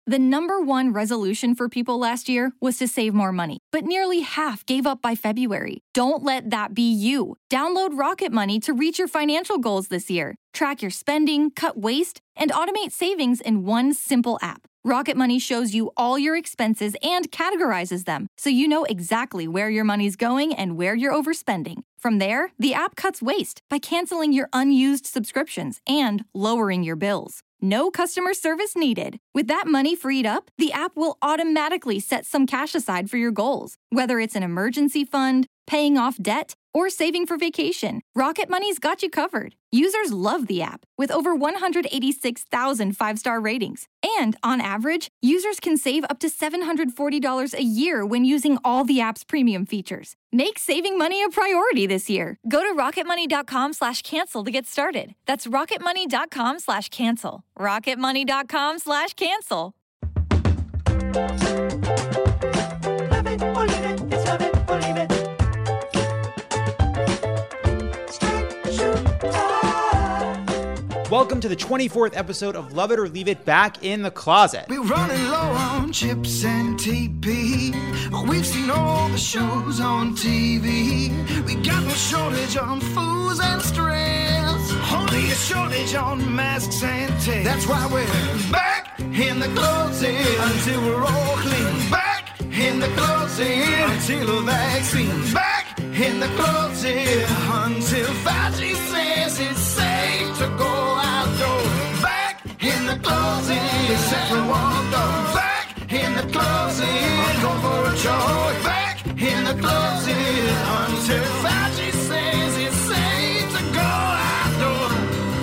The number one resolution for people last year was to save more money, but nearly half gave up by February. Don't let that be you. Download Rocket Money to reach your financial goals this year. Track your spending, cut waste, and automate savings in one simple app. Rocket Money shows you all your expenses and categorizes them, so you know exactly where your money's going and where you're overspending. From there, the app cuts waste by canceling your unused subscriptions and lowering your bills. No customer service needed. With that money freed up, the app will automatically set some cash aside for your goals. Whether it's an emergency fund, paying off debt, or saving for vacation, Rocket Money's got you covered. Users love the app, with over 186,000 five-star ratings. And on average, users can save up to $740 a year when using all the app's premium features. Make saving money a priority this year. Go to rocketmoney.com/cancel to get started. That's rocketmoney.com/cancel. rocketmoney.com/cancel. Love it or leave it, it's love it or leave it. Welcome to the 24th episode of Love It or Leave It Back in the Closet. We're running low on chips and TP. We've seen all the shows on TV. We got no shortage on fools and stress. Only a shortage on masks and tests. That's why we're back in the closet until we're all clean. Back in the closet until a vaccine. Back in the closet until Fauci says it's safe to go outdoors. Back in the closet except for one door. Back in the closet, go for a jog. Back in the closet until Fauci says it's safe to go outdoors.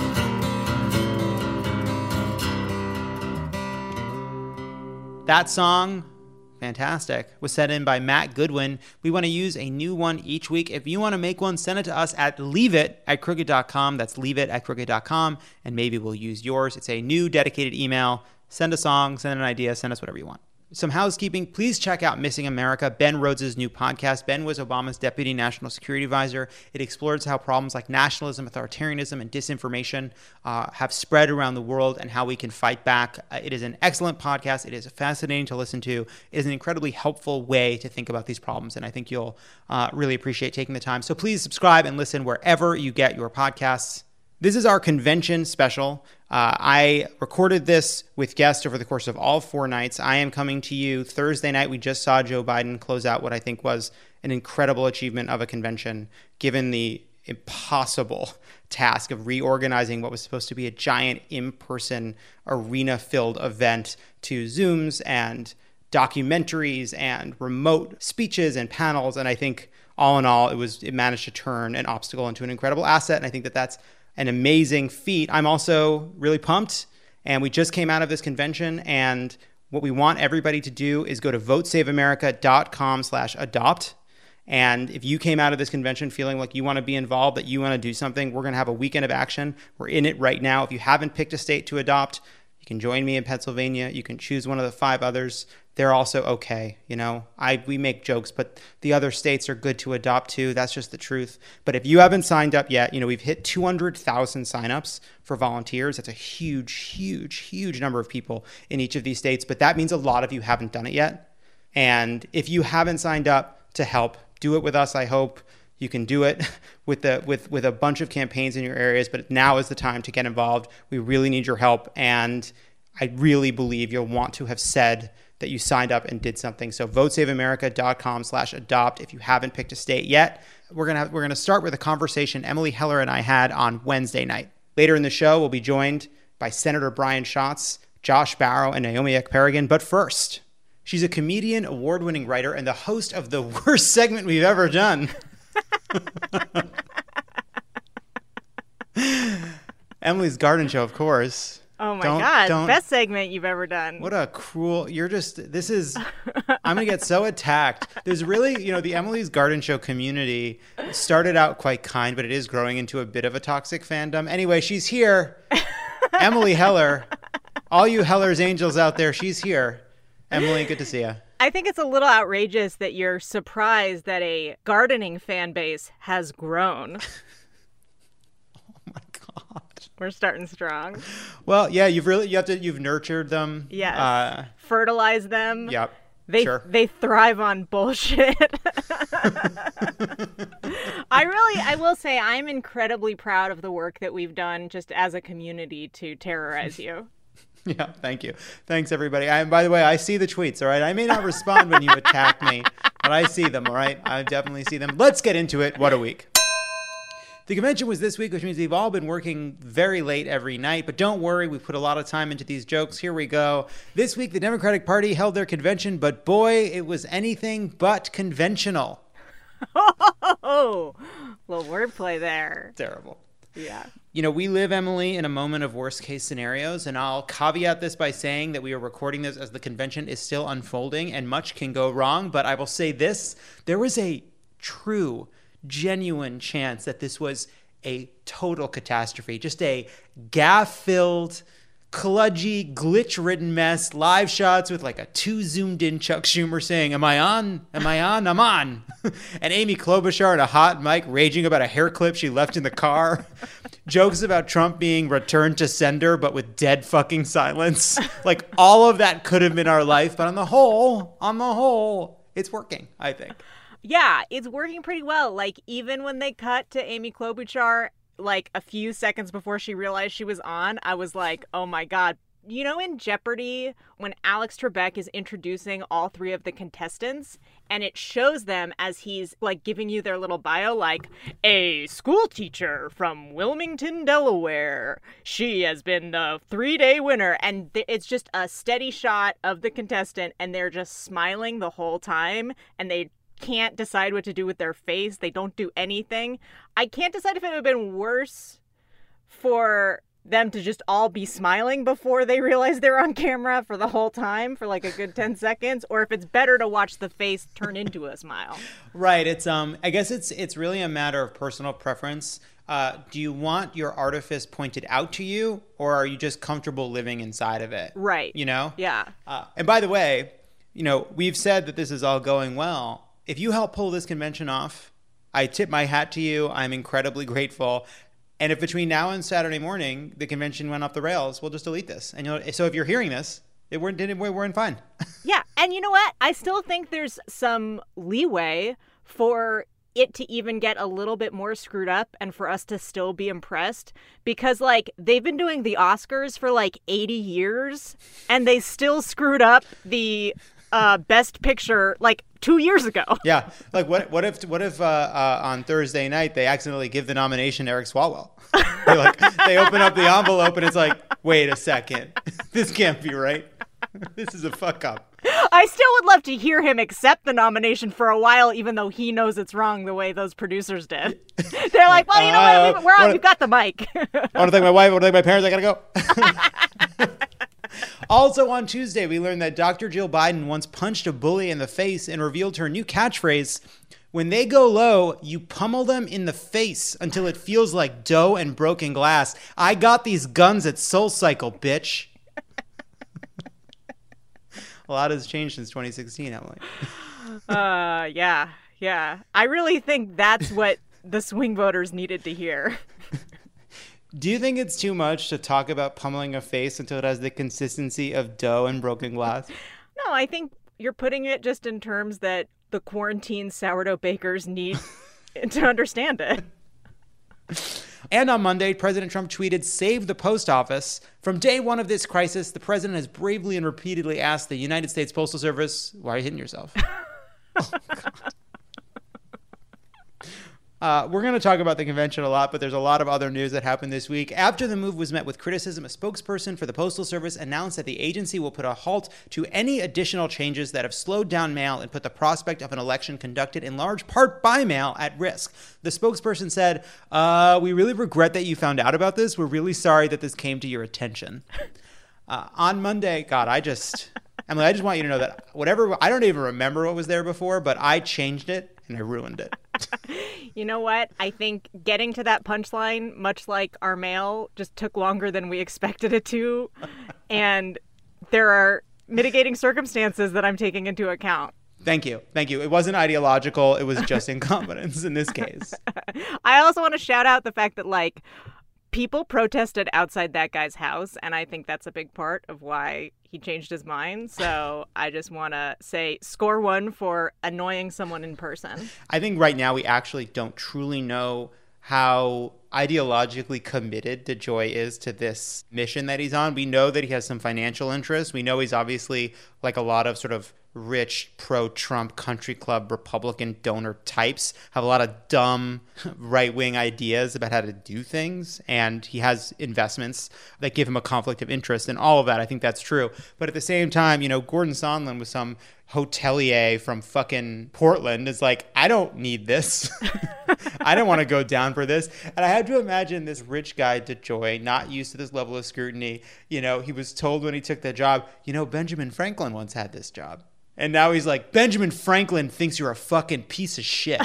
That song, fantastic, was sent in by Matt Goodwin. We want to use a new one each week. If you want to make one, send it to us at leaveit@crooked.com. That's leaveit@crooked.com, and maybe we'll use yours. It's a new dedicated email. Send a song, send an idea, send us whatever you want. Some housekeeping. Please check out Missing America, Ben Rhodes' new podcast. Ben was Obama's deputy national security advisor. It explores how problems like nationalism, authoritarianism, and disinformation have spread around the world and how we can fight back. It is an excellent podcast. It is fascinating to listen to. It is an incredibly helpful way to think about these problems, and I think you'll really appreciate taking the time. So please subscribe and listen wherever you get your podcasts. This is our convention special. I recorded this with guests over the course of all 4 nights. I am coming to you Thursday night. We just saw Joe Biden close out what I think was an incredible achievement of a convention, given the impossible task of reorganizing what was supposed to be a giant in-person arena-filled event to Zooms and documentaries and remote speeches and panels. And I think all in all, it managed to turn an obstacle into an incredible asset. And I think that that's an amazing feat. I'm also really pumped, and we just came out of this convention, and what we want everybody to do is go to votesaveamerica.com/adopt. And if you came out of this convention feeling like you want to be involved, that you want to do something, we're going to have a weekend of action. We're in it right now. If you haven't picked a state to adopt, you can join me in Pennsylvania. You can choose one of the 5 others. They're also okay. You know, we make jokes, but the other states are good to adopt too. That's just the truth. But if you haven't signed up yet, we've hit 200,000 signups for volunteers. That's a huge, huge, huge number of people in each of these states. But that means a lot of you haven't done it yet. And if you haven't signed up to help, do it with us. I hope you can do it with a bunch of campaigns in your areas. But now is the time to get involved. We really need your help. And I really believe you'll want to have said that you signed up and did something. So votesaveamerica.com/adopt if you haven't picked a state yet. We're gonna start with a conversation Emily Heller and I had on Wednesday night. Later in the show, we'll be joined by Senator Brian Schatz, Josh Barro, and Naomi Ekperigin. But first, she's a comedian, award-winning writer, and the host of the worst segment we've ever done. Emily's Garden Show, of course. Oh my God, best segment you've ever done. What a cruel, I'm going to get so attacked. There's really, the Emily's Garden Show community started out quite kind, but it is growing into a bit of a toxic fandom. Anyway, she's here. Emily Heller. All you Heller's Angels out there, she's here. Emily, good to see you. I think it's a little outrageous that you're surprised that a gardening fan base has grown. Oh my God. We're starting strong. Well, yeah, you've nurtured them. Yes. Fertilize them. Yep. Sure. They thrive on bullshit. I will say I'm incredibly proud of the work that we've done just as a community to terrorize you. Yeah, thank you. Thanks, everybody. By the way, I see the tweets, all right? I may not respond when you attack me, but I see them, all right? I definitely see them. Let's get into it. What a week. The convention was this week, which means we've all been working very late every night. But don't worry, we put a lot of time into these jokes. Here we go. This week, the Democratic Party held their convention, but boy, it was anything but conventional. Oh, little wordplay there. Terrible. Yeah. You know, we live, Emily, in a moment of worst case scenarios, and I'll caveat this by saying that we are recording this as the convention is still unfolding and much can go wrong. But I will say this, there was a true, genuine chance that this was a total catastrophe, just a gaffe-filled, kludgy, glitch-ridden mess, live shots with like a too zoomed-in Chuck Schumer saying, am I on? Am I on? I'm on. And Amy Klobuchar and a hot mic raging about a hair clip she left in the car. Jokes about Trump being returned to sender, but with dead fucking silence. Like, all of that could have been our life, but on the whole, it's working, I think. Yeah, it's working pretty well. Like, even when they cut to Amy Klobuchar, like a few seconds before she realized she was on, I was like, oh my God. You know, in Jeopardy, when Alex Trebek is introducing all three of the contestants, and it shows them as he's like giving you their little bio, like a school teacher from Wilmington, Delaware. She has been the 3-day winner. And it's just a steady shot of the contestant, and they're just smiling the whole time, and they can't decide what to do with their face. They don't do anything. I can't decide if it would have been worse for them to just all be smiling before they realize they're on camera for the whole time for like a good 10 seconds, or if it's better to watch the face turn into a smile. Right. It's I guess it's really a matter of personal preference. Do you want your artifice pointed out to you, or are you just comfortable living inside of it? Right. You know? Yeah. And by the way, you know, we've said that this is all going well. If you help pull this convention off, I tip my hat to you. I'm incredibly grateful. And if between now and Saturday morning the convention went off the rails, we'll just delete this. And so if you're hearing this, we're in fine. Yeah, and you know what? I still think there's some leeway for it to even get a little bit more screwed up and for us to still be impressed, because like they've been doing the Oscars for like 80 years and they still screwed up the Best Picture like 2 years ago. Yeah. Like what if on Thursday night they accidentally give the nomination to Eric Swalwell? They open up the envelope and it's like, wait a second, this can't be right. This is a fuck up. I still would love to hear him accept the nomination for a while, even though he knows it's wrong the way those producers did. They're like, well, you know what? We've got the mic. I want to thank my wife. I want to thank my parents. I gotta go. Also on Tuesday, we learned that Dr. Jill Biden once punched a bully in the face and revealed her new catchphrase: when they go low, you pummel them in the face until it feels like dough and broken glass. I got these guns at SoulCycle, bitch. A lot has changed since 2016, Emily. Yeah. I really think that's what the swing voters needed to hear. Do you think it's too much to talk about pummeling a face until it has the consistency of dough and broken glass? No, I think you're putting it just in terms that the quarantine sourdough bakers need to understand it. And on Monday, President Trump tweeted, "Save the post office. From day one of this crisis, the president has bravely and repeatedly asked the United States Postal Service," why are you hitting yourself? Oh, God. We're going to talk about the convention a lot, but there's a lot of other news that happened this week. After the move was met with criticism, a spokesperson for the Postal Service announced that the agency will put a halt to any additional changes that have slowed down mail and put the prospect of an election conducted in large part by mail at risk. The spokesperson said, "We really regret that you found out about this. We're really sorry that this came to your attention." On Monday, God, Emily, I just want you to know that I don't even remember what was there before, but I changed it and I ruined it. You know what? I think getting to that punchline, much like our mail, just took longer than we expected it to. And there are mitigating circumstances that I'm taking into account. Thank you. It wasn't ideological. It was just incompetence in this case. I also want to shout out the fact that, like, People protested outside that guy's house, and I think that's a big part of why he changed his mind. So I just want to say score one for annoying someone in person. I think right now we actually don't truly know how ideologically committed DeJoy is to this mission that he's on. We know that he has some financial interests. We know he's obviously, like a lot of sort of rich pro-Trump country club Republican donor types, have a lot of dumb right-wing ideas about how to do things. And he has investments that give him a conflict of interest and all of that. I think that's true. But at the same time, you know, Gordon Sondland was some hotelier from fucking Portland is like, I don't need this. I don't want to go down for this. And I had to imagine this rich guy, DeJoy, not used to this level of scrutiny. You know, he was told when he took the job, you know, Benjamin Franklin once had this job. And now he's like, Benjamin Franklin thinks you're a fucking piece of shit.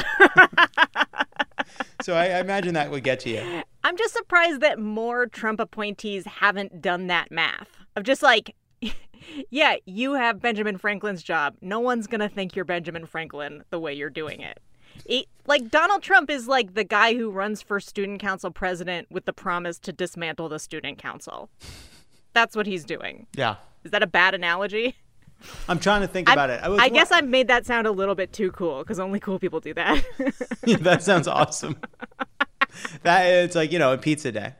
So I imagine that would get to you. I'm just surprised that more Trump appointees haven't done that math of just like, yeah, you have Benjamin Franklin's job. No one's going to think you're Benjamin Franklin the way you're doing it. Like, Donald Trump is like the guy who runs for student council president with the promise to dismantle the student council. That's what he's doing. Yeah. Is that a bad analogy? I'm trying to think about it. I guess I made that sound a little bit too cool because only cool people do that. Yeah, that sounds awesome. It's like, you know, a pizza day.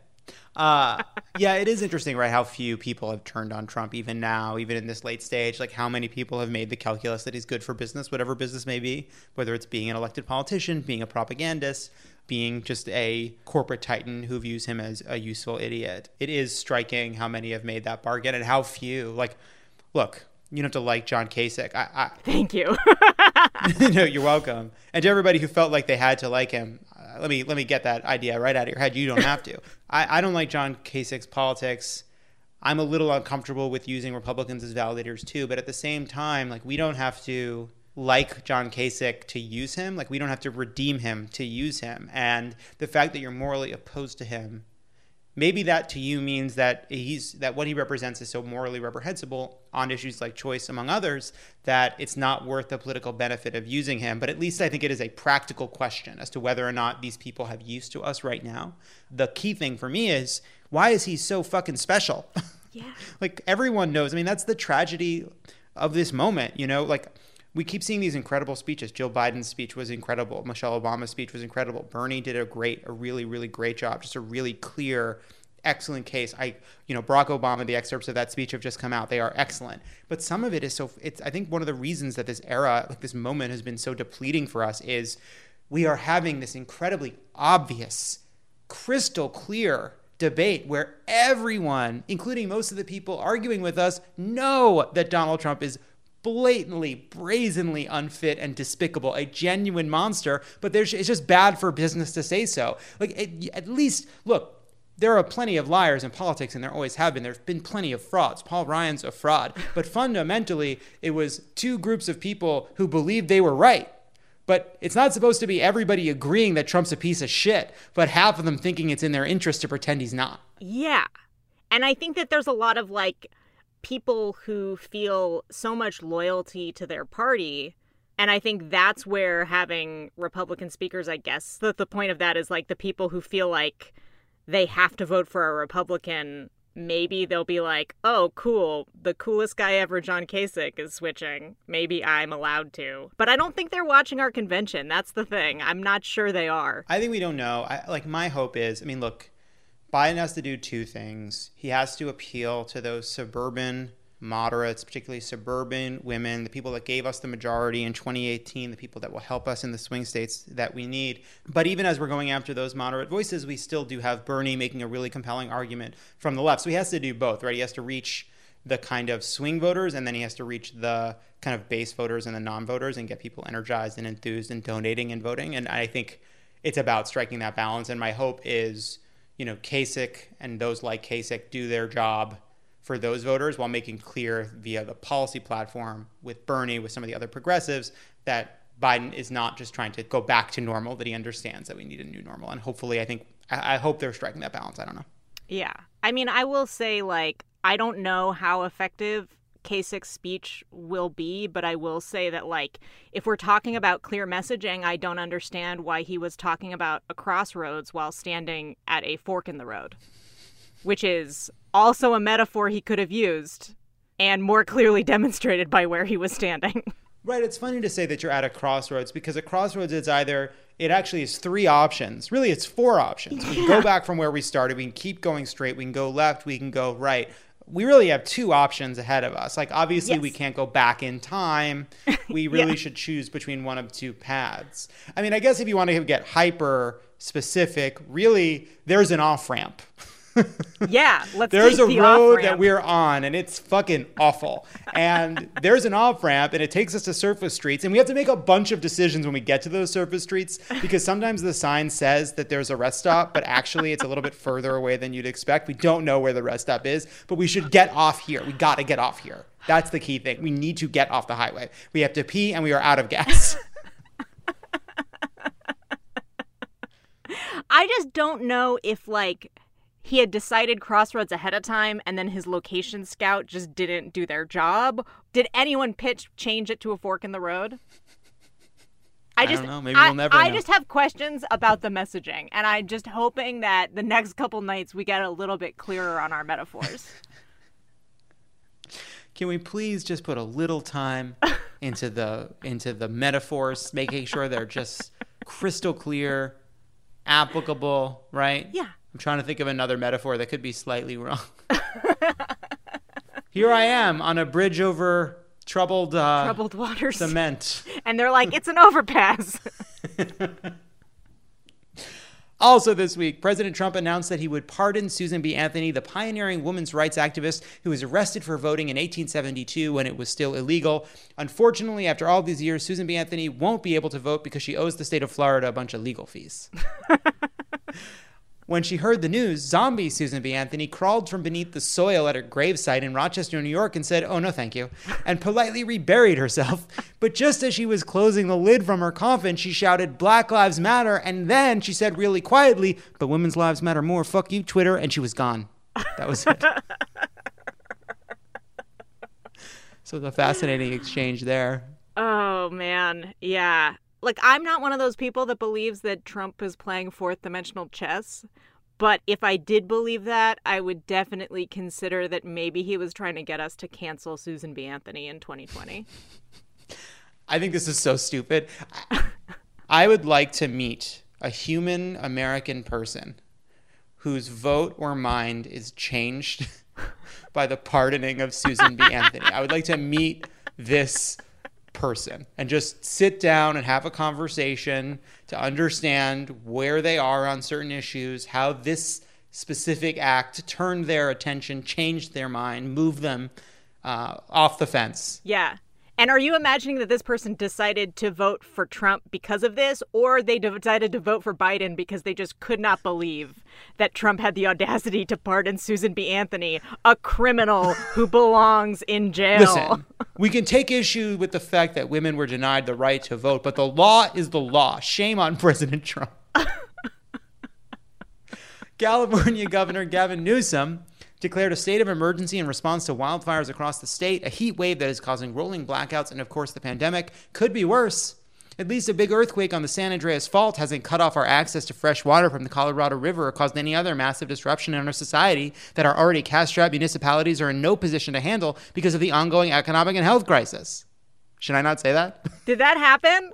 Yeah, it is interesting, right, how few people have turned on Trump even now, even in this late stage. Like, how many people have made the calculus that he's good for business, whatever business may be, whether it's being an elected politician, being a propagandist, being just a corporate titan who views him as a useful idiot. It is striking how many have made that bargain and how few. Like, look, you don't have to like John Kasich. Thank you. No, you're welcome. And to everybody who felt like they had to like him, let me get that idea right out of your head. You don't have to. I don't like John Kasich's politics. I'm a little uncomfortable with using Republicans as validators too. But at the same time, like, we don't have to like John Kasich to use him. Like, we don't have to redeem him to use him. And the fact that you're morally opposed to him, maybe that to you means that that what he represents is so morally reprehensible on issues like choice, among others, that it's not worth the political benefit of using him. But at least I think it is a practical question as to whether or not these people have use to us right now. The key thing for me is, why is he so fucking special? Yeah. Like, everyone knows. I mean, that's the tragedy of this moment, you know? Like, we keep seeing these incredible speeches. Jill Biden's speech was incredible. Michelle Obama's speech was incredible. Bernie did a really, really great job. Just a really clear, excellent case. Barack Obama, the excerpts of that speech have just come out. They are excellent. But some of it is I think one of the reasons that this era, like this moment, has been so depleting for us is we are having this incredibly obvious, crystal clear debate where everyone, including most of the people arguing with us, know that Donald Trump is blatantly, brazenly unfit and despicable, a genuine monster, but it's just bad for business to say so. Like, at least, look, there are plenty of liars in politics, and there always have been. There's been plenty of frauds. Paul Ryan's a fraud. But fundamentally, it was two groups of people who believed they were right. But it's not supposed to be everybody agreeing that Trump's a piece of shit, but half of them thinking it's in their interest to pretend he's not. Yeah. And I think that there's a lot of, like, people who feel so much loyalty to their party. And I think that's where having Republican speakers, I guess, the point of that is, like, the people who feel like they have to vote for a Republican, maybe they'll be like, oh, cool, the coolest guy ever, John Kasich, is switching. Maybe I'm allowed to. But I don't think they're watching our convention. That's the thing. I'm not sure they are. I think we don't know. My hope is, look, Biden has to do two things. He has to appeal to those suburban moderates, particularly suburban women, the people that gave us the majority in 2018, the people that will help us in the swing states that we need. But even as we're going after those moderate voices, we still do have Bernie making a really compelling argument from the left. So he has to do both, right? He has to reach the kind of swing voters, and then he has to reach the kind of base voters and the non-voters and get people energized and enthused and donating and voting. And I think it's about striking that balance. And my hope is, Kasich and those like Kasich do their job for those voters while making clear via the policy platform with Bernie, with some of the other progressives, that Biden is not just trying to go back to normal, that he understands that we need a new normal. And hopefully, I hope they're striking that balance. I don't know. Yeah. I mean, I will say, like, I don't know how effective Kasich's speech will be, but I will say that, like, if we're talking about clear messaging, I don't understand why he was talking about a crossroads while standing at a fork in the road, which is also a metaphor he could have used and more clearly demonstrated by where he was standing. Right. It's funny to say that you're at a crossroads, because a crossroads is either, it actually is 3 options. Really, it's 4 options. We can go back from where we started. We can keep going straight. We can go left. We can go right. We really have 2 options ahead of us. Like, obviously, Yes. we can't go back in time. We really should choose between one of 2 paths. I mean, I guess if you want to get hyper specific, really, there's an off-ramp. Yeah, let's There's take a the road off-ramp. that we're on, and it's fucking awful. And there's an off-ramp, and it takes us to surface streets. And we have to make a bunch of decisions when we get to those surface streets, because sometimes the sign says that there's a rest stop, but actually it's a little bit further away than you'd expect. We don't know where the rest stop is, but we should get off here. We got to get off here. That's the key thing. We need to get off the highway. We have to pee, and we are out of gas. I just don't know if, like, he had decided crossroads ahead of time and then his location scout just didn't do their job. Did anyone change it to a fork in the road? I don't know. Maybe we'll never know. I just have questions about the messaging, and I'm just hoping that the next couple nights we get a little bit clearer on our metaphors. Can we please just put a little time into the metaphors, making sure they're just crystal clear, applicable, right? Yeah. I'm trying to think of another metaphor that could be slightly wrong. Here I am on a bridge over troubled waters. Cement. And they're like, it's an overpass. Also this week, President Trump announced that he would pardon Susan B. Anthony, the pioneering women's rights activist who was arrested for voting in 1872 when it was still illegal. Unfortunately, after all these years, Susan B. Anthony won't be able to vote because she owes the state of Florida a bunch of legal fees. When she heard the news, zombie Susan B. Anthony crawled from beneath the soil at her gravesite in Rochester, New York, and said, "Oh, no, thank you," and politely reburied herself. But just as she was closing the lid from her coffin, she shouted, "Black Lives Matter," and then she said really quietly, "But women's lives matter more. Fuck you, Twitter," and she was gone. That was it. So the fascinating exchange there. Oh, man. Yeah. Like, I'm not one of those people that believes that Trump is playing fourth dimensional chess. But if I did believe that, I would definitely consider that maybe he was trying to get us to cancel Susan B. Anthony in 2020. I think this is so stupid. I would like to meet a human American person whose vote or mind is changed by the pardoning of Susan B. Anthony. I would like to meet this person and just sit down and have a conversation to understand where they are on certain issues, how this specific act turned their attention, changed their mind, moved them off the fence. Yeah. And are you imagining that this person decided to vote for Trump because of this, or they decided to vote for Biden because they just could not believe that Trump had the audacity to pardon Susan B. Anthony, a criminal who belongs in jail? Listen, we can take issue with the fact that women were denied the right to vote, but the law is the law. Shame on President Trump. California Governor Gavin Newsom declared a state of emergency in response to wildfires across the state, a heat wave that is causing rolling blackouts, and of course the pandemic could be worse. At least a big earthquake on the San Andreas Fault hasn't cut off our access to fresh water from the Colorado River or caused any other massive disruption in our society that our already cash-strapped municipalities are in no position to handle because of the ongoing economic and health crisis. Should I not say that? Did that happen?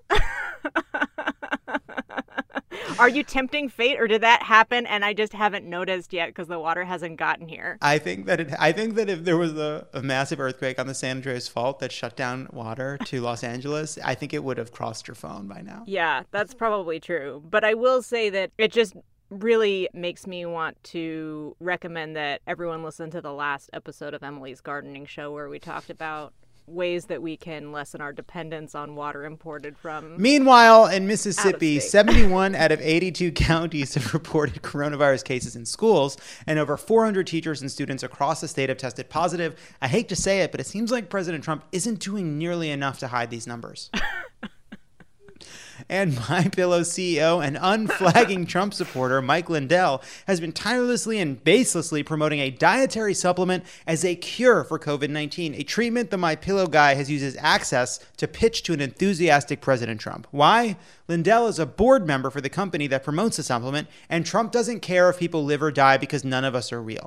Are you tempting fate, or did that happen and I just haven't noticed yet because the water hasn't gotten here? I think that if there was a massive earthquake on the San Andreas Fault that shut down water to Los Angeles, I think it would have crossed your phone by now. Yeah, that's probably true. But I will say that it just really makes me want to recommend that everyone listen to the last episode of Emily's Gardening Show, where we talked about ways that we can lessen our dependence on water imported from. Meanwhile, in Mississippi, out-of-state. 71 out of 82 counties have reported coronavirus cases in schools, and over 400 teachers and students across the state have tested positive. I hate to say it, but it seems like President Trump isn't doing nearly enough to hide these numbers. And MyPillow CEO and unflagging Trump supporter Mike Lindell has been tirelessly and baselessly promoting a dietary supplement as a cure for COVID-19, a treatment the MyPillow guy has used his access to pitch to an enthusiastic President Trump. Why? Lindell is a board member for the company that promotes the supplement, and Trump doesn't care if people live or die because none of us are real.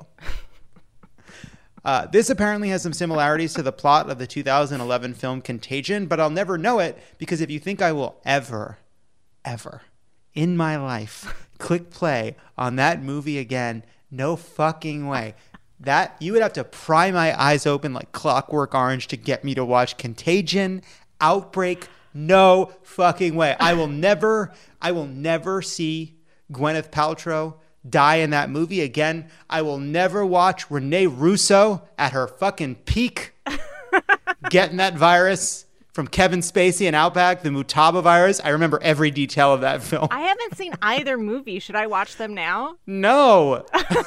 This apparently has some similarities to the plot of the 2011 film Contagion, but I'll never know it because if you think I will ever in my life click play on that movie again, no fucking way. That you would have to pry my eyes open like Clockwork Orange to get me to watch Contagion, Outbreak. No fucking way. I will never see Gwyneth Paltrow die in that movie again. I will never watch Renee Russo at her fucking peak getting that virus from Kevin Spacey and Outback, the Mutaba virus. I remember every detail of that film. I haven't seen either movie. Should I watch them now? No.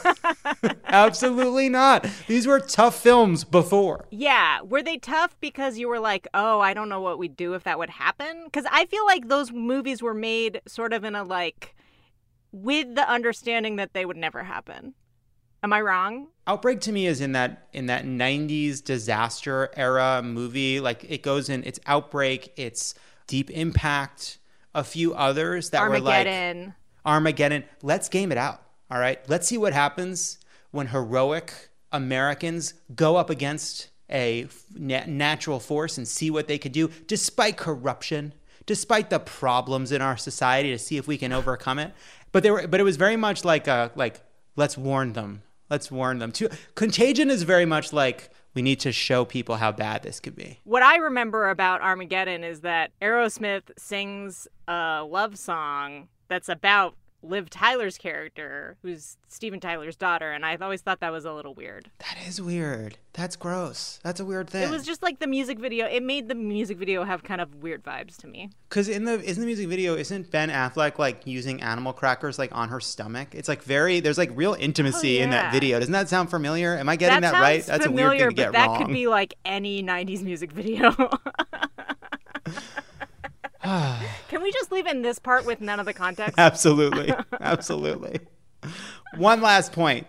Absolutely not. These were tough films before. Yeah. Were they tough because you were like, oh, I don't know what we'd do if that would happen? Because I feel like those movies were made sort of in a like, with the understanding that they would never happen. Am I wrong? Outbreak to me is in that 90s disaster era movie. Like it goes in, it's Outbreak, it's Deep Impact, a few others that Armageddon. were like Armageddon. Let's game it out. All right. Let's see what happens when heroic Americans go up against a natural force and see what they could do despite corruption, despite the problems in our society, to see if we can overcome it. But it was very much like let's warn them. Let's warn them. Contagion is very much like we need to show people how bad this could be. What I remember about Armageddon is that Aerosmith sings a love song that's about Liv Tyler's character, who's Steven Tyler's daughter, and I've always thought that was a little weird. That is weird. That's gross. That's a weird thing. It was just like the music video. It made the music video have kind of weird vibes to me. Because isn't the music video, isn't Ben Affleck like using animal crackers like on her stomach? It's like there's like real intimacy in that video. Doesn't that sound familiar? Am I getting that right? That's familiar, a weird thing to get but that wrong. could be like any 90s music video. Can we just leave in this part with none of the context? Absolutely. Absolutely. One last point.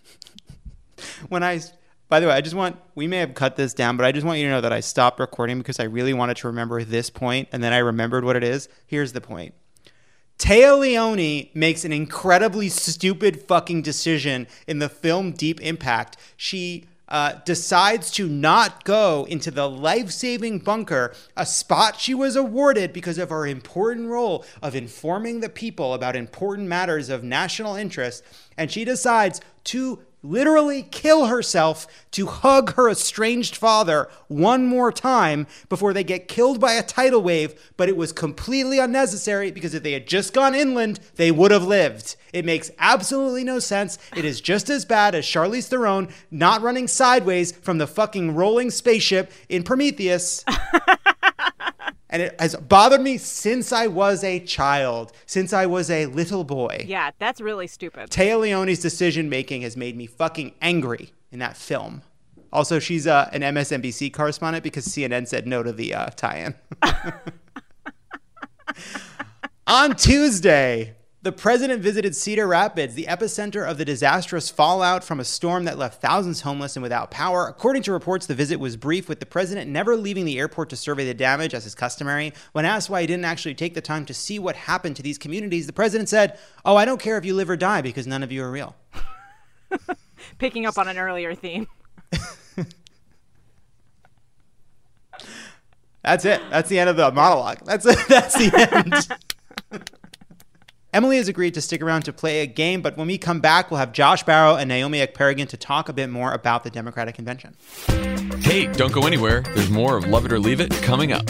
By the way, we may have cut this down, but I just want you to know that I stopped recording because I really wanted to remember this point, and then I remembered what it is. Here's the point. Téa Leoni makes an incredibly stupid fucking decision in the film Deep Impact. She decides to not go into the life-saving bunker, a spot she was awarded because of her important role of informing the people about important matters of national interest, and she decides to literally kill herself to hug her estranged father one more time before they get killed by a tidal wave, but it was completely unnecessary because if they had just gone inland, they would have lived. It makes absolutely no sense. It is just as bad as Charlize Theron not running sideways from the fucking rolling spaceship in Prometheus. And it has bothered me since I was a child, since I was a little boy. Yeah, that's really stupid. Téa Leoni's decision-making has made me fucking angry in that film. Also, she's an MSNBC correspondent because CNN said no to the tie-in. On Tuesday, the president visited Cedar Rapids, the epicenter of the disastrous fallout from a storm that left thousands homeless and without power. According to reports, the visit was brief, with the president never leaving the airport to survey the damage, as is customary. When asked why he didn't actually take the time to see what happened to these communities, the president said, "Oh, I don't care if you live or die because none of you are real." Picking up on an earlier theme. That's it. That's the end of the monologue. That's the end. Emily has agreed to stick around to play a game, but when we come back, we'll have Josh Barro and Naomi Ekperigin to talk a bit more about the Democratic Convention. Hey, don't go anywhere. There's more of Love It or Leave It coming up.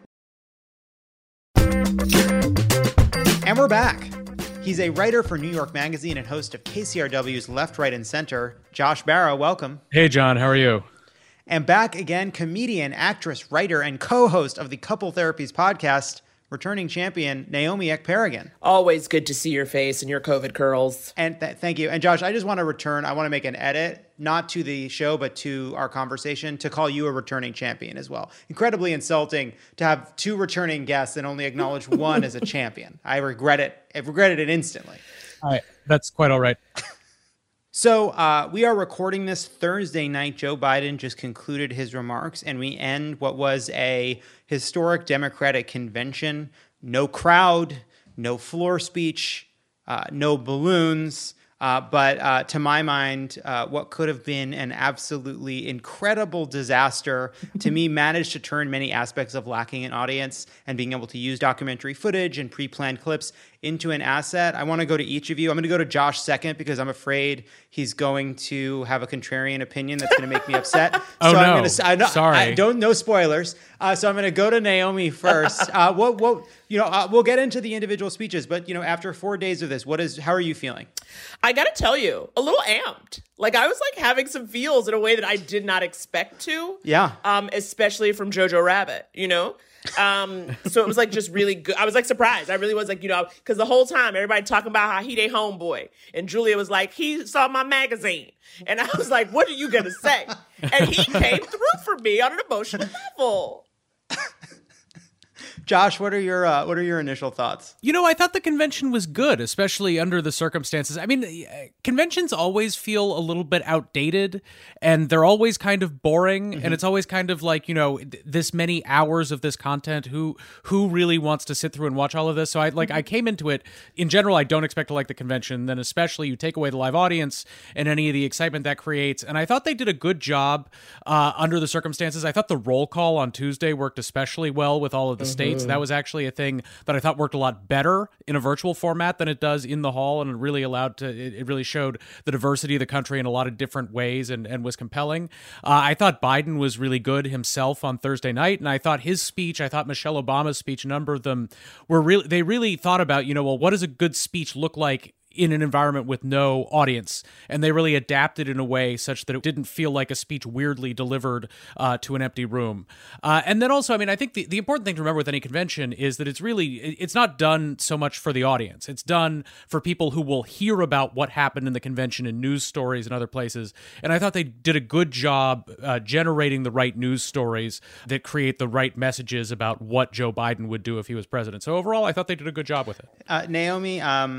And we're back. He's a writer for New York Magazine and host of KCRW's Left, Right, and Center. Josh Barro, welcome. Hey, John. How are you? And back again, comedian, actress, writer, and co-host of the Couple Therapies podcast, returning champion, Naomi Ekperigin. Always good to see your face and your COVID curls. And thank you. And Josh, I just want to I want to make an edit, not to the show, but to our conversation, to call you a returning champion as well. Incredibly insulting to have 2 returning guests and only acknowledge one as a champion. I regret it. I've regretted it instantly. All right. That's quite all right. So we are recording this Thursday night. Joe Biden just concluded his remarks, and we end what was a historic Democratic convention. No crowd, no floor speech, no balloons. But to my mind, what could have been an absolutely incredible disaster, to me, managed to turn many aspects of lacking an audience and being able to use documentary footage and pre-planned clips into an asset. I want to go to each of you. I'm going to go to Josh second because I'm afraid he's going to have a contrarian opinion that's going to make me upset. Oh, so no. Sorry. No spoilers. So I'm going to go to Naomi first. We'll get into the individual speeches, but after 4 days of this, how are you feeling? I gotta tell you, a little amped. Like, I was like having some feels in a way that I did not expect to. Yeah. Especially from Jojo Rabbit, So it was like just really good. I was like surprised. I really was like, because the whole time everybody talking about how he their homeboy, and Julia was like, he saw my magazine, and I was like, what are you gonna say? And he came through for me on an emotional level. Josh, what are your initial thoughts? I thought the convention was good, especially under the circumstances. I mean, conventions always feel a little bit outdated, and they're always kind of boring, and it's always kind of like, this many hours of this content, who really wants to sit through and watch all of this? So I came into it, in general, I don't expect to like the convention, then especially you take away the live audience and any of the excitement that creates, and I thought they did a good job under the circumstances. I thought the roll call on Tuesday worked especially well with all of the states. That was actually a thing that I thought worked a lot better in a virtual format than it does in the hall, and it really it really showed the diversity of the country in a lot of different ways and was compelling. I thought Biden was really good himself on Thursday night, and I thought his speech, I thought Michelle Obama's speech, a number of them they really thought about, what does a good speech look like in an environment with no audience, and they really adapted in a way such that it didn't feel like a speech weirdly delivered to an empty room. And then also, I think the important thing to remember with any convention is that it's not done so much for the audience. It's done for people who will hear about what happened in the convention in news stories and other places. And I thought they did a good job generating the right news stories that create the right messages about what Joe Biden would do if he was president. So overall, I thought they did a good job with it. Naomi,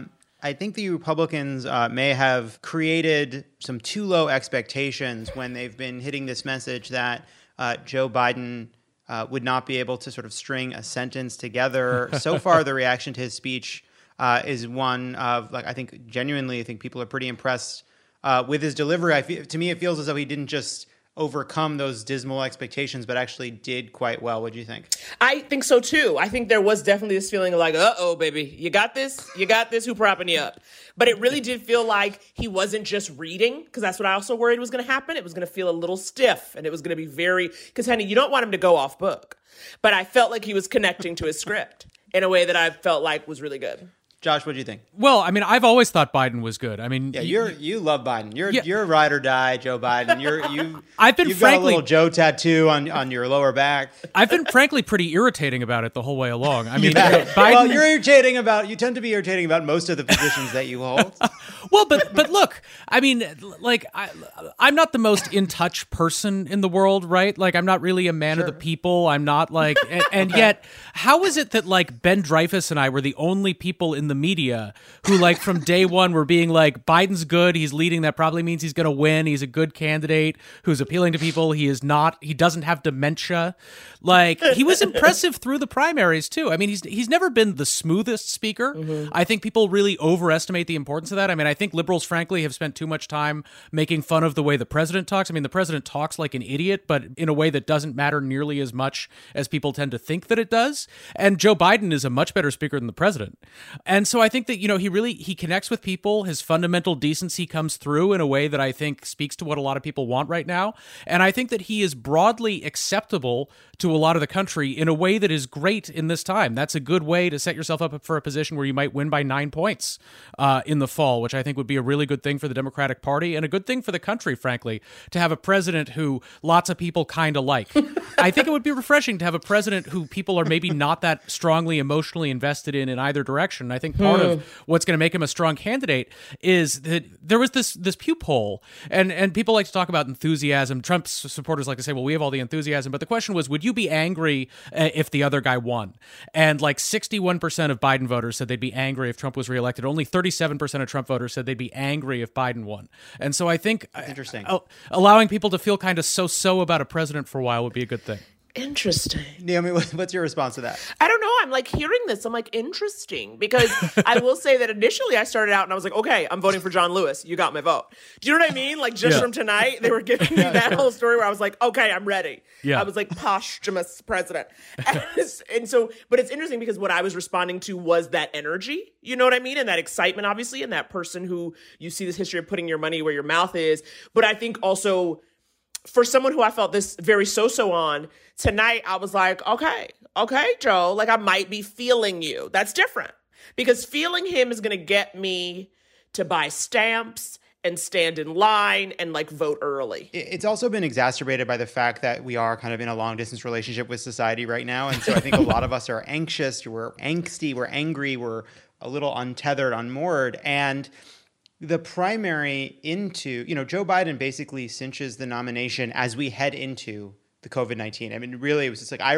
I think the Republicans may have created some too low expectations when they've been hitting this message that Joe Biden would not be able to sort of string a sentence together. So far, the reaction to his speech is one of, I think people are pretty impressed with his delivery. To me, it feels as though he didn't just overcome those dismal expectations, but actually did quite well. What do you think? I think so too. I think there was definitely this feeling of like, uh-oh, baby, you got this, who propping you up? But it really did feel like he wasn't just reading, because that's what I also worried was going to happen. It was going to feel a little stiff, and it was going to be because honey, you don't want him to go off book. But I felt like he was connecting to his script in a way that I felt like was really good. Josh, what do you think? Well, I've always thought Biden was good. You love Biden. You're ride or die, Joe Biden. You've got a little Joe tattoo on your lower back. I've been frankly pretty irritating about it the whole way along. Biden. Well, you tend to be irritating about most of the positions that you hold. Well, but look, I'm not the most in touch person in the world, right? I'm not really a man of the people. I'm not and yet, how is it that Ben Dreyfuss and I were the only people in the media who from day one were being like, Biden's good, he's leading, that probably means he's going to win, he's a good candidate who's appealing to people, he doesn't have dementia. He was impressive through the primaries too. He's never been the smoothest speaker. Mm-hmm. I think people really overestimate the importance of that. I think liberals frankly have spent too much time making fun of the way the president talks. The president talks like an idiot, but in a way that doesn't matter nearly as much as people tend to think that it does. And Joe Biden is a much better speaker than the president. And so I think that, he connects with people. His fundamental decency comes through in a way that I think speaks to what a lot of people want right now. And I think that he is broadly acceptable to a lot of the country in a way that is great in this time. That's a good way to set yourself up for a position where you might win by 9 points in the fall, which I think would be a really good thing for the Democratic Party and a good thing for the country, frankly, to have a president who lots of people kind of like. I think it would be refreshing to have a president who people are maybe not that strongly emotionally invested in either direction. I think part of what's going to make him a strong candidate is that there was this Pew poll, and people like to talk about enthusiasm. Trump's supporters like to say, well, we have all the enthusiasm, but the question was, would you be angry if the other guy won? And like 61% of Biden voters said they'd be angry if Trump was reelected. Only 37% of Trump voters said they'd be angry if Biden won. And so I think interesting. Allowing people to feel kind of so about a president for a while would be a good thing. Interesting. Naomi, what's your response to that? I don't know. I'm like hearing this. I'm like, interesting. Because I will say that initially I started out and I was like, okay, I'm voting for John Lewis. You got my vote. Do you know what I mean? Like just from tonight, they were giving me that whole story where I was like, okay, I'm ready. Yeah. I was like posthumous president. And so, but it's interesting because what I was responding to was that energy, you know what I mean? And that excitement, obviously, and that person who you see this history of putting your money where your mouth is. But I think also for someone who I felt this very so-so on, tonight I was like, okay, Joe, like I might be feeling you. That's different because feeling him is going to get me to buy stamps and stand in line and like vote early. It's also been exacerbated by the fact that we are kind of in a long distance relationship with society right now. And so I think a lot of us are anxious, we're angsty, we're angry, we're a little untethered, unmoored. And the primary into, Joe Biden basically cinches the nomination as we head into the COVID-19. I mean, really, it was just like,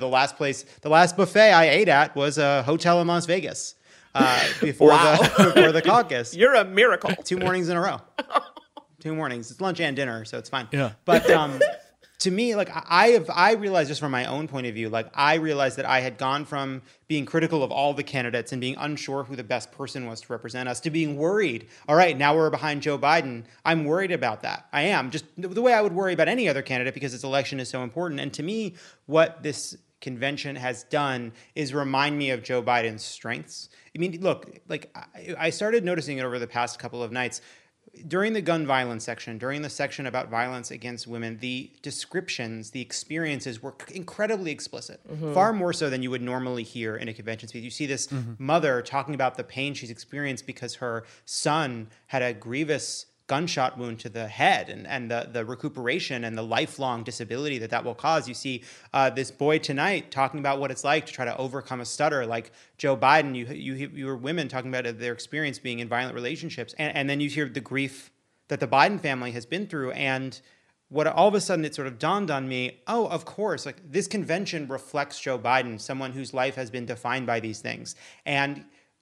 the last buffet I ate at was a hotel in Las Vegas before the caucus. You're a miracle. 2 mornings in a row. 2 mornings. It's lunch and dinner, so it's fine. Yeah. But to me, like I realized just from my own point of view, like I realized that I had gone from being critical of all the candidates and being unsure who the best person was to represent us to being worried. All right, now we're behind Joe Biden. I'm worried about that. I am, just the way I would worry about any other candidate because this election is so important. And to me, what this convention has done is remind me of Joe Biden's strengths. I mean, look, like I started noticing it over the past couple of nights. During the gun violence section, during the section about violence against women, the descriptions, the experiences were incredibly explicit, far more so than you would normally hear in a convention speech. You see this mother talking about the pain she's experienced because her son had a grievous gunshot wound to the head and the recuperation and the lifelong disability that will cause. You see this boy tonight talking about what it's like to try to overcome a stutter. Like Joe Biden, you hear women talking about their experience being in violent relationships. And then you hear the grief that the Biden family has been through. And what all of a sudden it sort of dawned on me, oh, of course, like this convention reflects Joe Biden, someone whose life has been defined by these things. And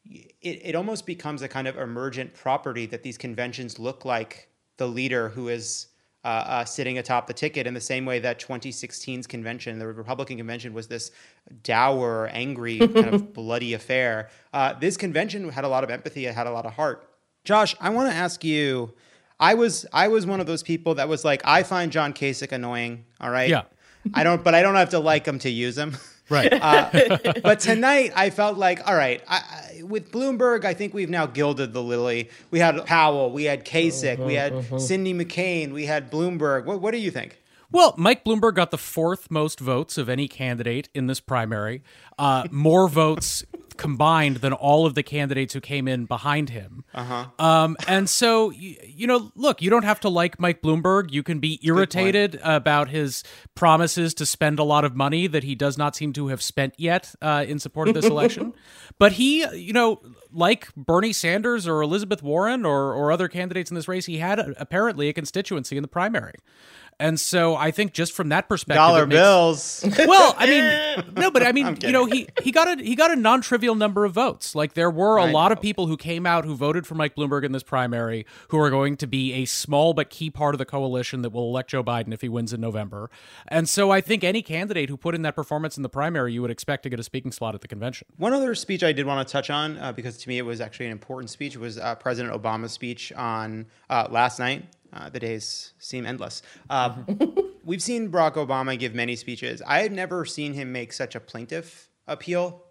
it almost becomes a kind of emergent property that these conventions look like the leader who is sitting atop the ticket in the same way that 2016's convention, the Republican convention, was this dour, angry, kind of bloody affair. This convention had a lot of empathy. It had a lot of heart. Josh, I want to ask you, I was one of those people that was like, I find John Kasich annoying. All right. Yeah. I don't have to like him to use him. Right. But tonight I felt like, all right, with Bloomberg, I think we've now gilded the lily. We had Powell, we had Kasich, we had Cindy McCain, we had Bloomberg. What do you think? Well, Mike Bloomberg got the 4th most votes of any candidate in this primary, more votes combined than all of the candidates who came in behind him. And so, look, you don't have to like Mike Bloomberg. You can be irritated about his promises to spend a lot of money that he does not seem to have spent yet in support of this election. But he, like Bernie Sanders or Elizabeth Warren or other candidates in this race, he had apparently a constituency in the primary. And so I think just from that perspective, dollar bills. Well, I mean, no, but I mean, he got a non-trivial number of votes. Like there were a lot of people who came out who voted for Mike Bloomberg in this primary who are going to be a small but key part of the coalition that will elect Joe Biden if he wins in November. And so I think any candidate who put in that performance in the primary, you would expect to get a speaking slot at the convention. One other speech I did want to touch on, because to me it was actually an important speech, was President Obama's speech on last night. The days seem endless. We've seen Barack Obama give many speeches. I had never seen him make such a plaintive appeal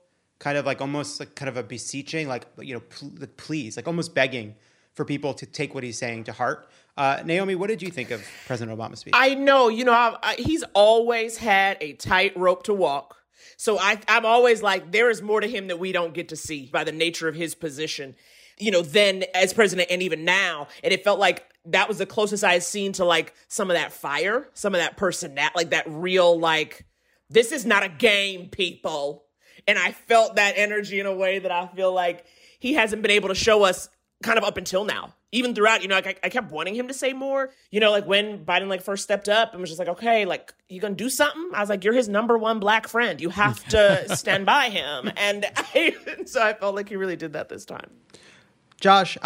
kind of like almost like kind of a beseeching, like, please, like almost begging for people to take what he's saying to heart. Naomi, what did you think of President Obama's speech? I know, he's always had a tight rope to walk. So I'm always like, there is more to him that we don't get to see by the nature of his position, then as president and even now. And it felt like that was the closest I had seen to like some of that fire, some of that like that real, like, this is not a game, people. And I felt that energy in a way that I feel like he hasn't been able to show us kind of up until now. Even throughout, I kept wanting him to say more. Like when Biden like first stepped up and was just like, okay, like, you gonna do something? I was like, you're his number one black friend. You have to stand by him. And so I felt like he really did that this time. Josh,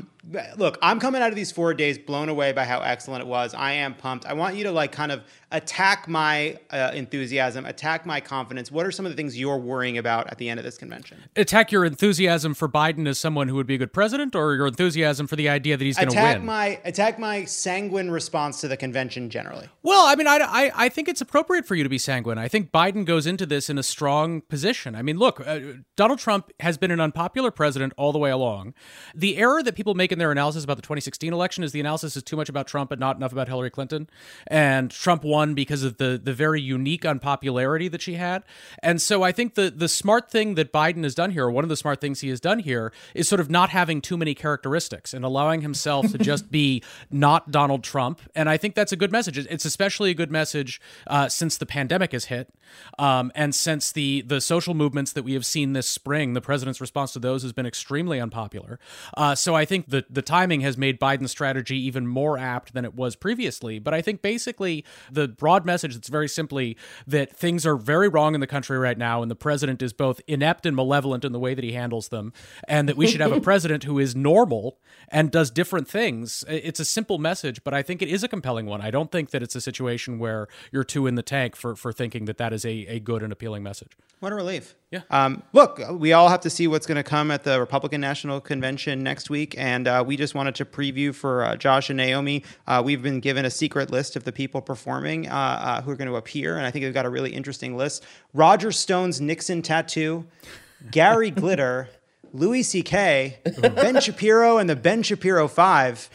look, I'm coming out of these 4 days blown away by how excellent it was. I am pumped. I want you to like kind of attack my enthusiasm, attack my confidence. What are some of the things you're worrying about at the end of this convention? Attack your enthusiasm for Biden as someone who would be a good president, or your enthusiasm for the idea that he's going to win? Attack my sanguine response to the convention generally. Well, I mean, I think it's appropriate for you to be sanguine. I think Biden goes into this in a strong position. I mean, look, Donald Trump has been an unpopular president all the way along. The error that people make in their analysis about the 2016 election is the analysis is too much about Trump and not enough about Hillary Clinton. And Trump won because of the very unique unpopularity that she had. And so I think the smart thing that Biden has done here, or one of the smart things he has done here, is sort of not having too many characteristics and allowing himself to just be not Donald Trump. And I think that's a good message. It's especially a good message since the pandemic has hit, and since the social movements that we have seen this spring. The president's response to those has been extremely unpopular. So I think the timing has made Biden's strategy even more apt than it was previously. But I think basically the broad message that's very simply that things are very wrong in the country right now, and the president is both inept and malevolent in the way that he handles them, and that we should have a president who is normal and does different things. It's a simple message, but I think it is a compelling one. I don't think that it's a situation where you're too in the tank for thinking that is a good and appealing message. What a relief. Yeah. Look, we all have to see what's going to come at the Republican National Convention next week, and we just wanted to preview for Josh and Naomi. We've been given a secret list of the people performing who are going to appear, and I think we've got a really interesting list. Roger Stone's Nixon tattoo, Gary Glitter, Louis C.K., Ben Shapiro and the Ben Shapiro 5,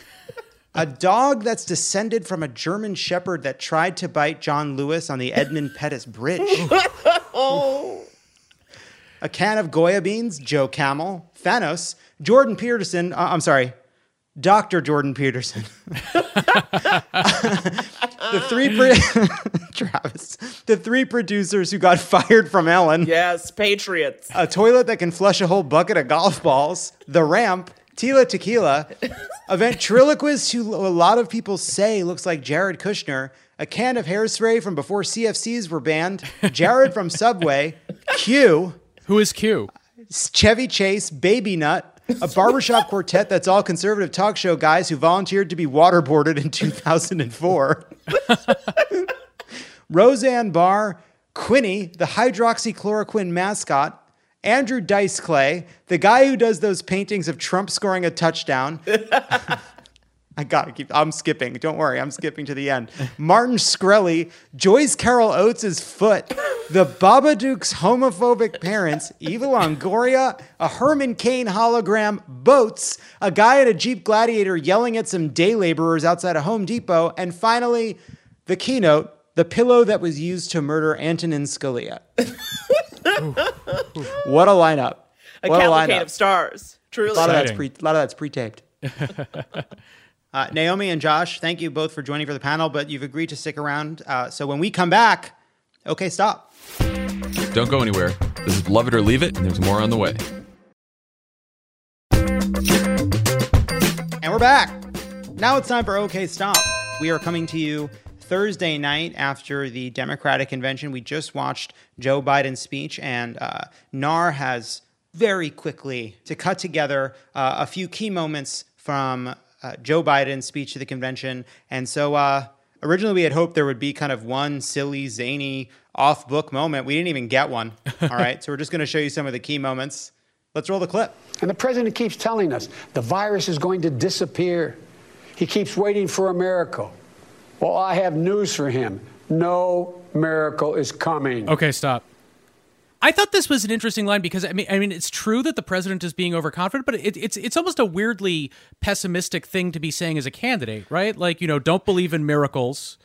a dog that's descended from a German Shepherd that tried to bite John Lewis on the Edmund Pettus Bridge. A can of Goya beans, Joe Camel, Thanos, Jordan Peterson. Dr. Jordan Peterson. The three producers who got fired from Ellen. Yes, patriots. A toilet that can flush a whole bucket of golf balls. The Ramp. Tila Tequila. A ventriloquist who a lot of people say looks like Jared Kushner. A can of hairspray from before CFCs were banned. Jared from Subway. Q. Who is Q? Chevy Chase, Baby Nut. A barbershop quartet that's all conservative talk show guys who volunteered to be waterboarded in 2004. Roseanne Barr, Quinny, the hydroxychloroquine mascot, Andrew Dice Clay, the guy who does those paintings of Trump scoring a touchdown. I'm skipping. Don't worry, I'm skipping to the end. Martin Shkreli, Joyce Carol Oates' foot, the Babadook's homophobic parents, Eva Longoria, a Herman Cain hologram, boats, a guy in a Jeep Gladiator yelling at some day laborers outside a Home Depot, and finally, the keynote, the pillow that was used to murder Antonin Scalia. What a lineup. A cavalcade of stars. Truly. A lot of that's pre-taped. Naomi and Josh, thank you both for joining for the panel, but you've agreed to stick around. So when we come back, okay, stop. Don't go anywhere. This is Love It or Leave It, and there's more on the way. And we're back. Now it's time for OK Stop. We are coming to you Thursday night after the Democratic convention. We just watched Joe Biden's speech, and NAR has very quickly to cut together a few key moments from Joe Biden's speech to the convention. And so originally we had hoped there would be kind of one silly, zany, off-book moment. We didn't even get one. All right, so we're just going to show you some of the key moments. Let's roll the clip. And the president keeps telling us the virus is going to disappear. He keeps waiting for a miracle. Well, I have news for him. No miracle is coming. Okay, stop. I thought this was an interesting line because I mean, it's true that the president is being overconfident, but it's almost a weirdly pessimistic thing to be saying as a candidate, right? Like, don't believe in miracles.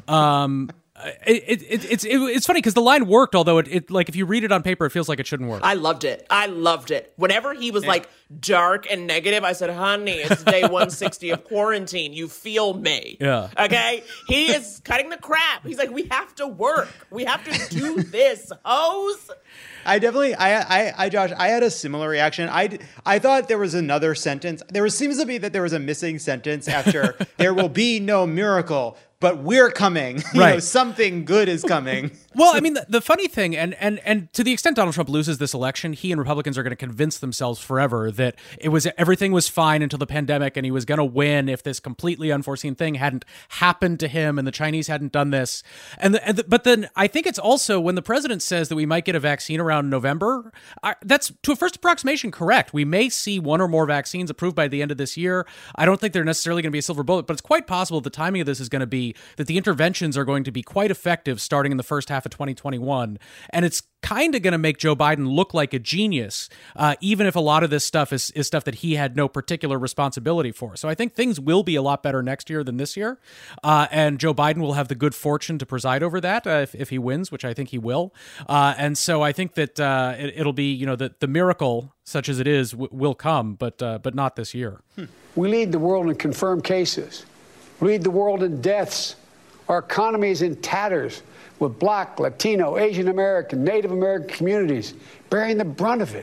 It's funny because the line worked, although it like if you read it on paper, it feels like it shouldn't work. I loved it. Whenever he was like dark and negative, I said, honey, it's day 160 of quarantine. You feel me. Yeah. Okay? He is cutting the crap. He's like, we have to work. We have to do this, hoes. I definitely, Josh, I had a similar reaction. I thought there was another sentence. Seems to be that there was a missing sentence after there will be no miracle, but we're coming. Right. Something good is coming. Well, I mean, the funny thing, and to the extent Donald Trump loses this election, he and Republicans are going to convince themselves forever that everything was fine until the pandemic, and he was going to win if this completely unforeseen thing hadn't happened to him and the Chinese hadn't done this. But then I think it's also when the president says that we might get a vaccine around November, that's to a first approximation correct. We may see one or more vaccines approved by the end of this year. I don't think they're necessarily going to be a silver bullet, but it's quite possible the timing of this is going to be that the interventions are going to be quite effective starting in the first half of 2021. And it's kind of going to make Joe Biden look like a genius, even if a lot of this stuff is stuff that he had no particular responsibility for. So I think things will be a lot better next year than this year. And Joe Biden will have the good fortune to preside over that if he wins, which I think he will. And so I think that it'll be, the miracle, such as it is, will come, but not this year. We lead the world in confirmed cases. We lead the world in deaths. Our economy is in tatters, with Black, Latino, Asian American, Native American communities bearing the brunt of it.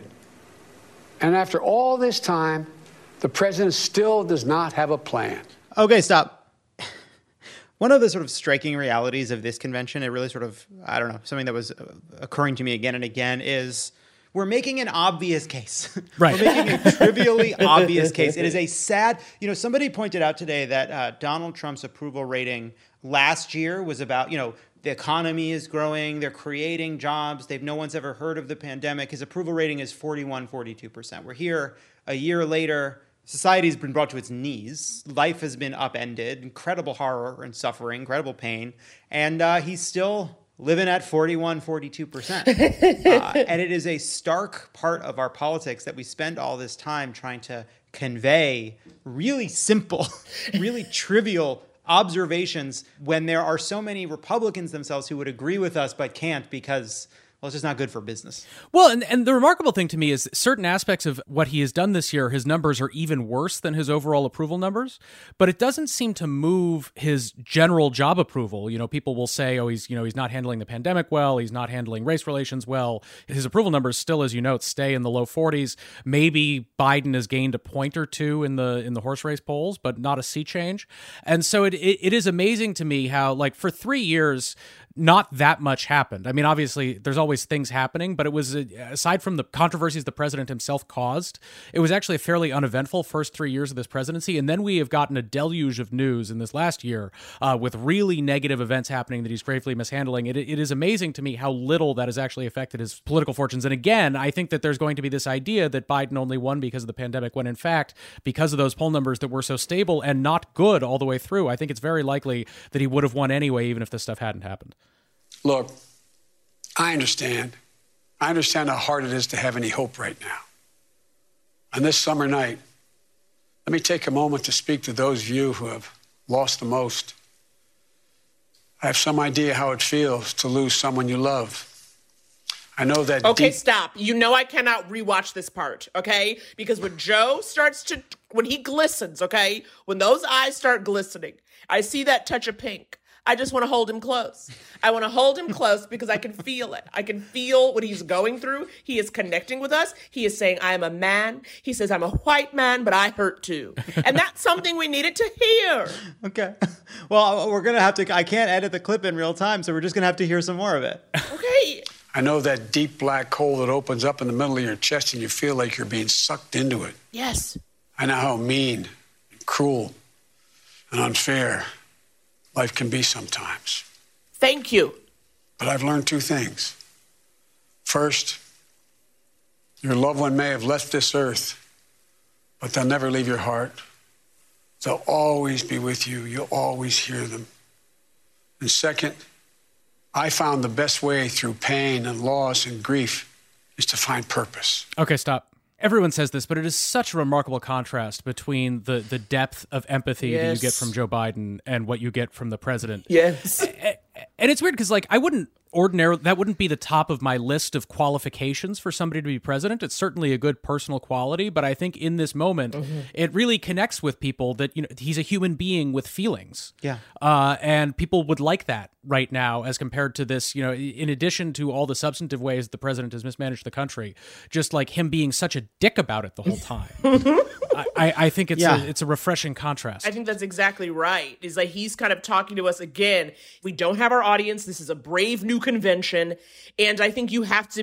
And after all this time, the president still does not have a plan. Okay, stop. One of the sort of striking realities of this convention, it really sort of, I don't know, something that was occurring to me again and again is we're making an obvious case. Right. We're making a trivially obvious case. It is a sad, somebody pointed out today that Donald Trump's approval rating last year was about, the economy is growing, they're creating jobs, no one's ever heard of the pandemic. His approval rating is 41, 42%. We're here a year later. Society's been brought to its knees. Life has been upended, incredible horror and suffering, incredible pain. And he's still living at 41, 42%. And it is a stark part of our politics that we spend all this time trying to convey really simple, really trivial observations when there are so many Republicans themselves who would agree with us but can't because, well, it's just not good for business. Well, and the remarkable thing to me is certain aspects of what he has done this year, his numbers are even worse than his overall approval numbers, but it doesn't seem to move his general job approval. People will say, oh, he's not handling the pandemic well, he's not handling race relations well. His approval numbers still, as you note, stay in the low 40s. Maybe Biden has gained a point or two in the horse race polls, but not a sea change. And so it is amazing to me how, like, for 3 years, not that much happened. I mean, obviously, there's always things happening, but it was, aside from the controversies the president himself caused, it was actually a fairly uneventful first 3 years of this presidency. And then we have gotten a deluge of news in this last year with really negative events happening that he's gravely mishandling. It is amazing to me how little that has actually affected his political fortunes. And again, I think that there's going to be this idea that Biden only won because of the pandemic, when in fact, because of those poll numbers that were so stable and not good all the way through, I think it's very likely that he would have won anyway, even if this stuff hadn't happened. Look, I understand. I understand how hard it is to have any hope right now. On this summer night, let me take a moment to speak to those of you who have lost the most. I have some idea how it feels to lose someone you love. I know that. Okay, stop. I cannot rewatch this part, okay? Because when Joe when he glistens, okay? When those eyes start glistening, I see that touch of pink. I just want to hold him close. I want to hold him close because I can feel it. I can feel what he's going through. He is connecting with us. He is saying, I am a man. He says, I'm a white man, but I hurt too. And that's something we needed to hear. Okay. Well, we're going to have to, I can't edit the clip in real time, so we're just going to have to hear some more of it. Okay. I know that deep black hole that opens up in the middle of your chest and you feel like you're being sucked into it. Yes. I know how mean, and cruel, and unfair life can be sometimes. Thank you. But I've learned two things. First, your loved one may have left this earth, but they'll never leave your heart. They'll always be with you. You'll always hear them. And second, I found the best way through pain and loss and grief is to find purpose. Okay, stop. Everyone says this, but it is such a remarkable contrast between the depth of empathy that you get from Joe Biden and what you get from the president. Yes. And it's weird because, like, that wouldn't be the top of my list of qualifications for somebody to be president. It's certainly a good personal quality, but I think in this moment, it really connects with people that, he's a human being with feelings. Yeah. And people would like that right now as compared to this, in addition to all the substantive ways the president has mismanaged the country, just like him being such a dick about it the whole time. I think it's a refreshing contrast. I think that's exactly right. Is like he's kind of talking to us again. We don't have our audience. This is a brave new convention. And I think you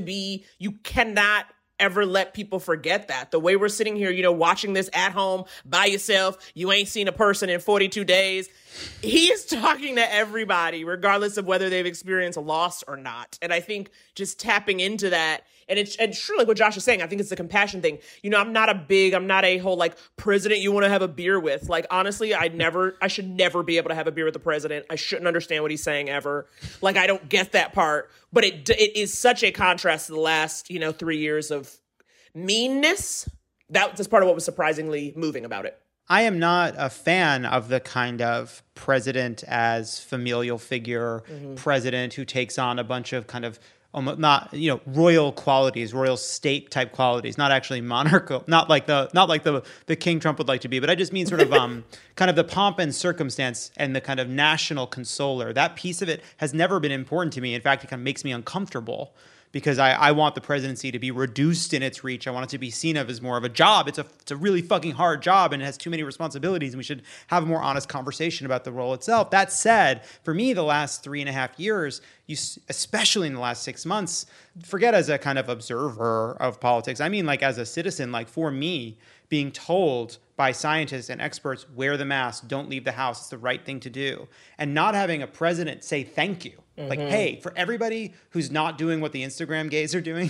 cannot ever let people forget that. The way we're sitting here, watching this at home by yourself, you ain't seen a person in 42 days. He is talking to everybody, regardless of whether they've experienced a loss or not. And I think just tapping into that, and it's true, like what Josh is saying, I think it's the compassion thing. I'm not a whole like president you want to have a beer with. Like, honestly, I should never be able to have a beer with the president. I shouldn't understand what he's saying ever. Like, I don't get that part. But it is such a contrast to the last, 3 years of meanness. That's part of what was surprisingly moving about it. I am not a fan of the kind of president as familial figure, president who takes on a bunch of kind of not royal qualities, royal state type qualities, not actually monarchical, not like the King Trump would like to be, but I just mean sort of kind of the pomp and circumstance and the kind of national consoler. That piece of it has never been important to me. In fact, it kind of makes me uncomfortable, because I want the presidency to be reduced in its reach. I want it to be seen as more of a job. It's a really fucking hard job, and it has too many responsibilities, and we should have a more honest conversation about the role itself. That said, for me, the last 3.5 years, especially in the last 6 months, forget as a kind of observer of politics, I mean like as a citizen, like for me, being told by scientists and experts, wear the mask, don't leave the house, it's the right thing to do, and not having a president say thank you. Like, hey, for everybody who's not doing what the Instagram gays are doing,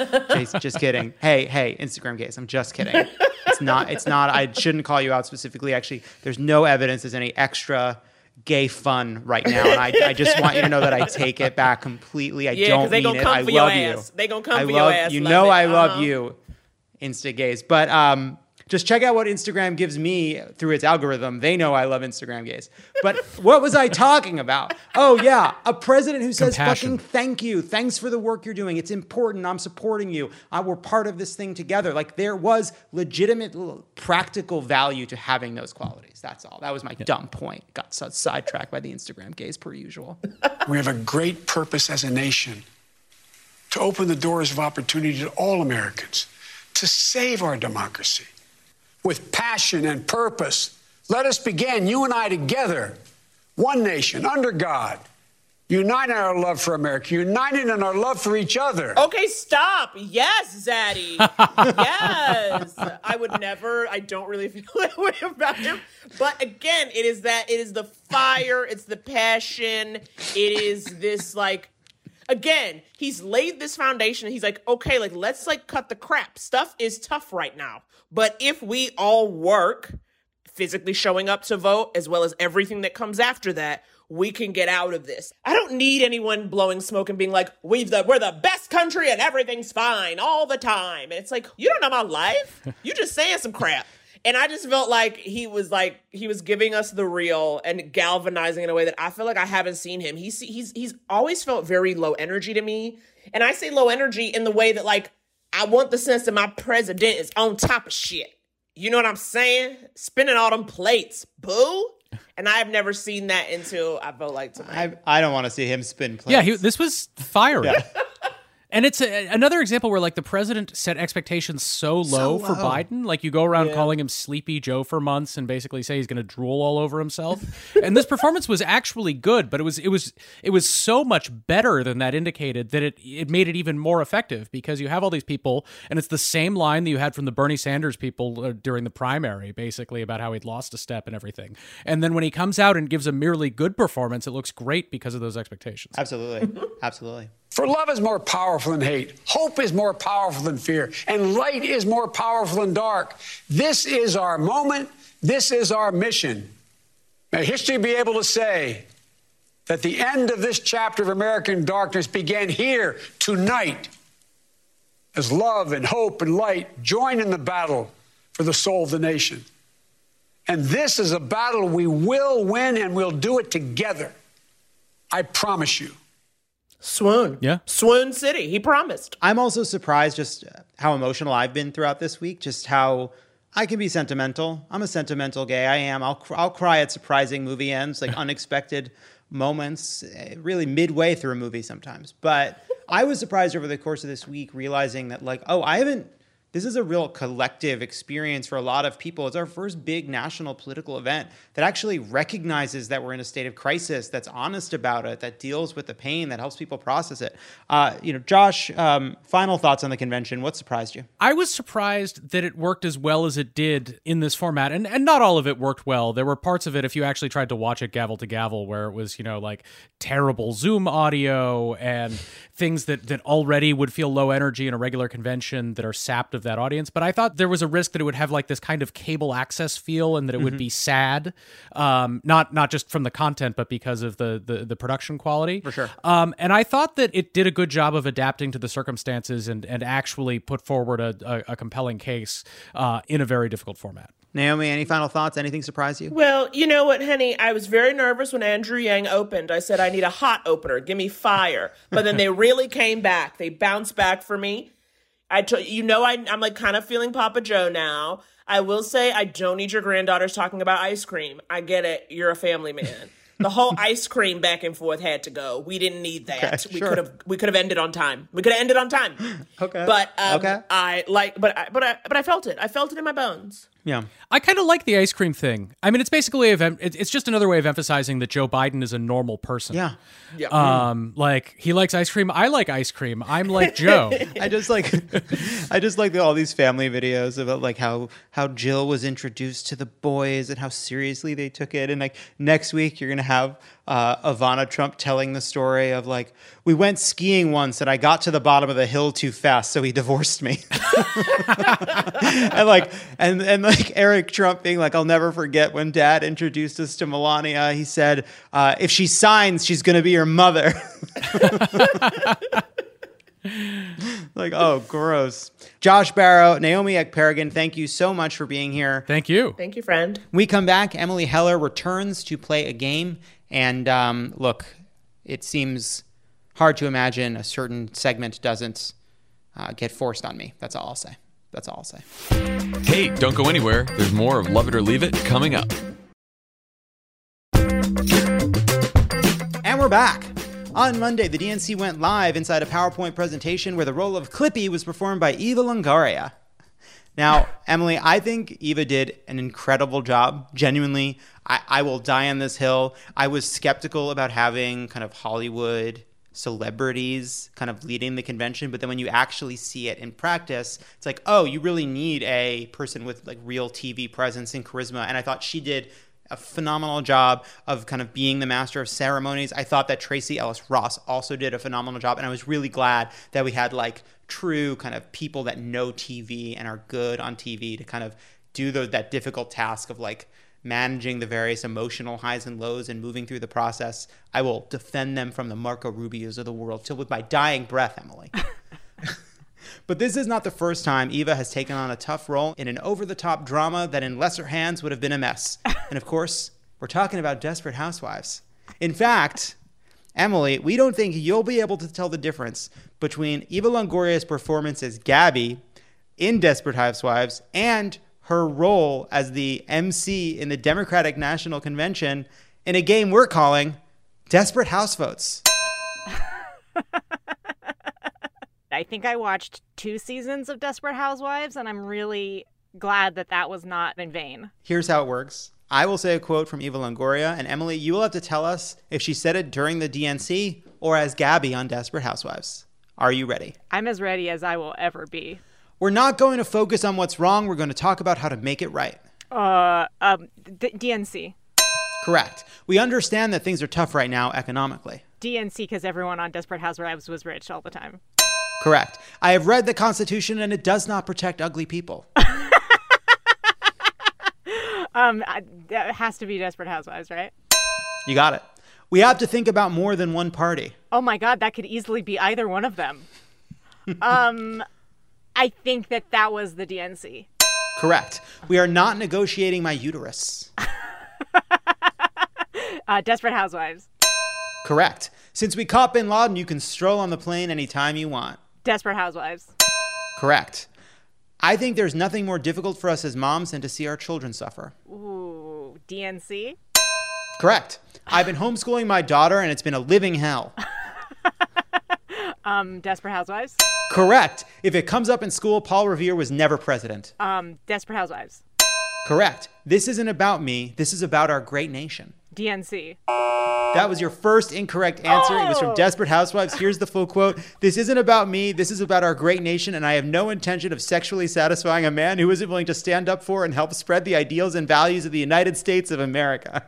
just kidding. Hey, Instagram gays, I'm just kidding. It's not, I shouldn't call you out specifically. Actually, there's no evidence there's any extra gay fun right now. And I just want you to know that I take it back completely. I don't mean it. I love you. They gonna come for your ass. You know I love you, Insta gays. But just check out what Instagram gives me through its algorithm. They know I love Instagram gays. But what was I talking about? Oh, yeah. A president who says fucking thank you. Thanks for the work you're doing. It's important. I'm supporting you. We're part of this thing together. Like, there was legitimate practical value to having those qualities. That's all. That was my dumb point. Got sidetracked by the Instagram gays per usual. We have a great purpose as a nation to open the doors of opportunity to all Americans, to save our democracy. With passion and purpose, let us begin, you and I together, one nation, under God, united in our love for America, united in our love for each other. Okay, stop. Yes, Zaddy. Yes. I don't really feel that way about him. But again, it is the fire, it's the passion, it is this again, he's laid this foundation. He's like, okay, let's cut the crap. Stuff is tough right now. But if we all work, physically showing up to vote, as well as everything that comes after that, we can get out of this. I don't need anyone blowing smoke and being like, we're the best country and everything's fine all the time. And it's like, you don't know my life. You just saying some crap. And I just felt like he was giving us the real and galvanizing in a way that I feel like I haven't seen him. He's always felt very low energy to me. And I say low energy in the way that I want the sense that my president is on top of shit. You know what I'm saying? Spinning all them plates, boo. And I've never seen that until I felt like tonight. I don't want to see him spin plates. Yeah, this was fiery. Yeah. And it's another example where the president set expectations so low for Biden. You go around calling him Sleepy Joe for months and basically say he's going to drool all over himself. And this performance was actually good, but it was so much better than that indicated that it made it even more effective, because you have all these people, and it's the same line that you had from the Bernie Sanders people during the primary, basically about how he'd lost a step and everything. And then when he comes out and gives a merely good performance, it looks great because of those expectations. Absolutely. Absolutely. For love is more powerful than hate. Hope is more powerful than fear. And light is more powerful than dark. This is our moment. This is our mission. May history be able to say, that the end of this chapter of American darkness began here tonight as love and hope and light join in the battle for the soul of the nation. And this is a battle we will win, and we'll do it together. I promise you. Swoon. Yeah. Swoon City. He promised. I'm also surprised just how emotional I've been throughout this week, just how I can be sentimental. I'm a sentimental gay. I am. I'll cry at surprising movie ends, like unexpected moments, really midway through a movie sometimes. But I was surprised over the course of this week realizing that, like, this is a real collective experience for a lot of people. It's our first big national political event that actually recognizes that we're in a state of crisis, that's honest about it, that deals with the pain, that helps people process it. Josh, final thoughts on the convention. What surprised you? I was surprised that it worked as well as it did in this format. And not all of it worked well. There were parts of it, if you actually tried to watch it gavel to gavel, where it was, like terrible Zoom audio and things that already would feel low energy in a regular convention that are sapped of that audience. But I thought there was a risk that it would have like this kind of cable access feel and that it would be sad, not just from the content, but because of the production quality. For sure. And I thought that it did a good job of adapting to the circumstances and actually put forward a compelling case in a very difficult format. Naomi, any final thoughts? Anything surprise you? Well, you know what, Henny? I was very nervous when Andrew Yang opened. I said, I need a hot opener. Give me fire. But then they really came back. They bounced back for me. I'm like kind of feeling Papa Joe now. I will say I don't need your granddaughters talking about ice cream. I get it. You're a family man. The whole ice cream back and forth had to go. We didn't need that. Okay, sure. We could have ended on time. Okay. But okay. I felt it. I felt it in my bones. Yeah. I kind of like the ice cream thing. I mean, it's basically it's just another way of emphasizing that Joe Biden is a normal person. Yeah. Like he likes ice cream. I like ice cream. I'm like Joe. I just like all these family videos about like how Jill was introduced to the boys and how seriously they took it. And like next week you're gonna have Ivana Trump telling the story of like, we went skiing once and I got to the bottom of the hill too fast, so he divorced me. and like Eric Trump being like, I'll never forget when Dad introduced us to Melania. He said, if she signs, she's going to be your mother. Like, oh, gross. Josh Barro, Naomi Ekperigin, thank you so much for being here. Thank you. Thank you, friend. We come back. Emily Heller returns to play a game. And look, it seems hard to imagine a certain segment doesn't get forced on me. That's all I'll say. Hey, don't go anywhere. There's more of Love It or Leave It coming up. And we're back. On Monday, the DNC went live inside a PowerPoint presentation where the role of Clippy was performed by Eva Longoria. Now, Emily, I think Eva did an incredible job. Genuinely, I will die on this hill. I was skeptical about having kind of Hollywood celebrities kind of leading the convention, but then when you actually see it in practice, it's like, oh, you really need a person with like real TV presence and charisma. And I thought she did a phenomenal job of kind of being the master of ceremonies. I thought that Tracy Ellis Ross also did a phenomenal job. And I was really glad that we had like true kind of people that know TV and are good on TV to kind of do that difficult task of like managing the various emotional highs and lows and moving through the process. I will defend them from the Marco Rubios of the world till with my dying breath, Emily. But this is not the first time Eva has taken on a tough role in an over-the-top drama that in lesser hands would have been a mess. And of course, we're talking about Desperate Housewives. In fact, Emily, we don't think you'll be able to tell the difference between Eva Longoria's performance as Gabby in Desperate Housewives and her role as the MC in the Democratic National Convention in a game we're calling Desperate House Votes. I think I watched 2 seasons of Desperate Housewives, and I'm really glad that was not in vain. Here's how it works. I will say a quote from Eva Longoria, and Emily, you will have to tell us if she said it during the DNC or as Gabby on Desperate Housewives. Are you ready? I'm as ready as I will ever be. We're not going to focus on what's wrong. We're going to talk about how to make it right. DNC. Correct. We understand that things are tough right now economically. DNC because everyone on Desperate Housewives was rich all the time. Correct. I have read the Constitution and it does not protect ugly people. It has to be Desperate Housewives, right? You got it. We have to think about more than one party. Oh my God, that could easily be either one of them. I think that was the DNC. Correct. We are not negotiating my uterus. Desperate Housewives. Correct. Since we caught Bin Laden, you can stroll on the plane anytime you want. Desperate Housewives. Correct. I think there's nothing more difficult for us as moms than to see our children suffer. Ooh, DNC. Correct. I've been homeschooling my daughter, and it's been a living hell. Desperate Housewives. Correct. If it comes up in school, Paul Revere was never president. Desperate Housewives. Correct. This isn't about me. This is about our great nation. DNC. That was your first incorrect answer. It was from Desperate Housewives. Here's the full quote. This isn't about me. This is about our great nation, and I have no intention of sexually satisfying a man who isn't willing to stand up for and help spread the ideals and values of the United States of America.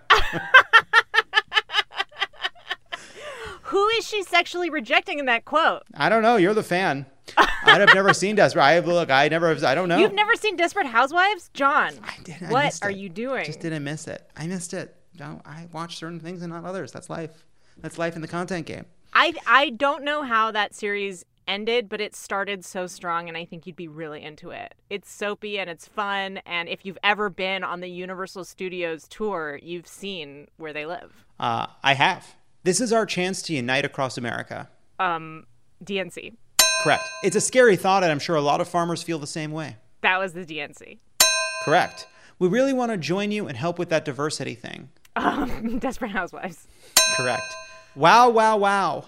Who is she sexually rejecting in that quote? I don't know. You're the fan. I'd have never seen Desperate. I don't know. You've never seen Desperate Housewives? John, I did. What are you doing? Just didn't miss it. I missed it. No, I watch certain things and not others. That's life. That's life in the content game. I don't know how that series ended, but it started so strong, and I think you'd be really into it. It's soapy and it's fun, and if you've ever been on the Universal Studios tour, you've seen where they live. I have. This is our chance to unite across America. DNC. Correct. It's a scary thought, and I'm sure a lot of farmers feel the same way. That was the DNC. Correct. We really want to join you and help with that diversity thing. Desperate Housewives. Correct. Wow, wow, wow.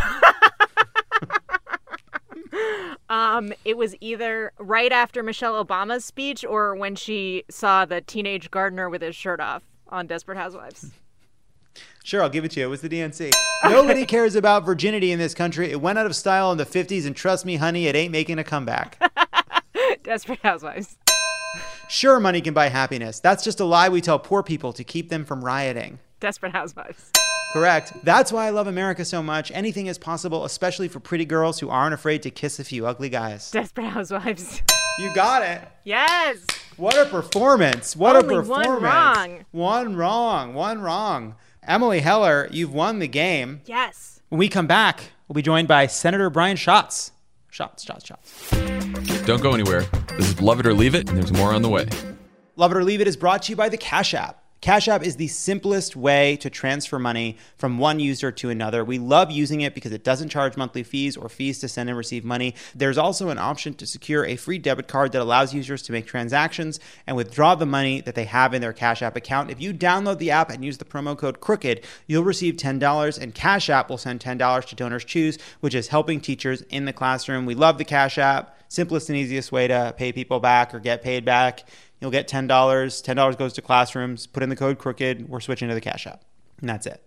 It was either right after Michelle Obama's speech or when she saw the teenage gardener with his shirt off on Desperate Housewives. Sure, I'll give it to you. It was the DNC. Nobody cares about virginity in this country. It went out of style in the 50s, and trust me, honey, it ain't making a comeback. Desperate Housewives. Sure, money can buy happiness. That's just a lie we tell poor people to keep them from rioting. Desperate Housewives. Correct. That's why I love America so much. Anything is possible, especially for pretty girls who aren't afraid to kiss a few ugly guys. Desperate Housewives. You got it. Yes. What a performance. What Only a performance. one wrong. One wrong. Emily Heller, you've won the game. Yes. When we come back, we'll be joined by Senator Brian Schatz. Shots. Don't go anywhere. This is Love It or Leave It, and there's more on the way. Love It or Leave It is brought to you by the Cash App. Cash App is the simplest way to transfer money from one user to another. We love using it because it doesn't charge monthly fees or fees to send and receive money. There's also an option to secure a free debit card that allows users to make transactions and withdraw the money that they have in their Cash App account. If you download the app and use the promo code CROOKED, you'll receive $10, and Cash App will send $10 to Donors Choose, which is helping teachers in the classroom. We love the Cash App. Simplest and easiest way to pay people back or get paid back. You'll get $10. $10 goes to classrooms. Put in the code CROOKED. We're switching to the Cash App. And that's it.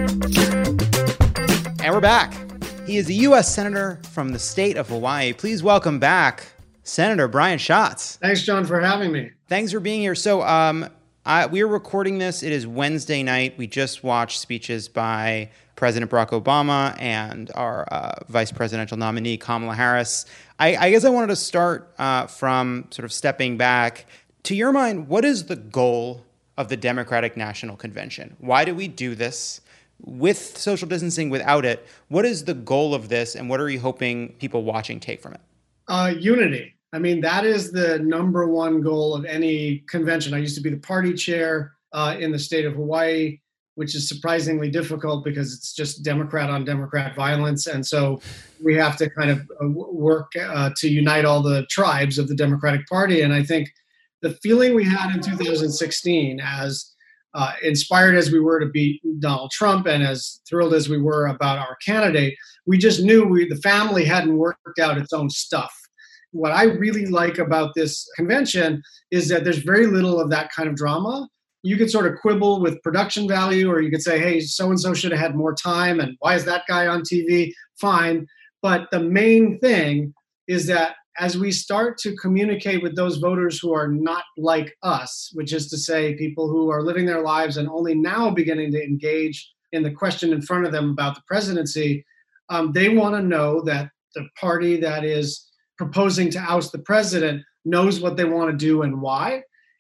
And we're back. He is a U.S. Senator from the state of Hawaii. Please welcome back Senator Brian Schatz. Thanks, John, for having me. Thanks for being here. So we are recording this. It is Wednesday night. We just watched speeches by President Barack Obama and our vice presidential nominee, Kamala Harris. I guess I wanted to start from sort of stepping back. To your mind, what is the goal of the Democratic National Convention? Why do we do this? With social distancing, without it, what is the goal of this, and what are you hoping people watching take from it? Unity. I mean, that is the number one goal of any convention. I used to be the party chair in the state of Hawaii, which is surprisingly difficult because it's just Democrat on Democrat violence. And so we have to kind of work to unite all the tribes of the Democratic Party. And I think the feeling we had in 2016, as inspired as we were to beat Donald Trump and as thrilled as we were about our candidate, we just knew the family hadn't worked out its own stuff. What I really like about this convention is that there's very little of that kind of drama. You could sort of quibble with production value, or you could say, hey, so-and-so should have had more time, and why is that guy on TV? Fine. But the main thing is that as we start to communicate with those voters who are not like us, which is to say people who are living their lives and only now beginning to engage in the question in front of them about the presidency, they want to know that the party that is proposing to oust the president knows what they want to do and why.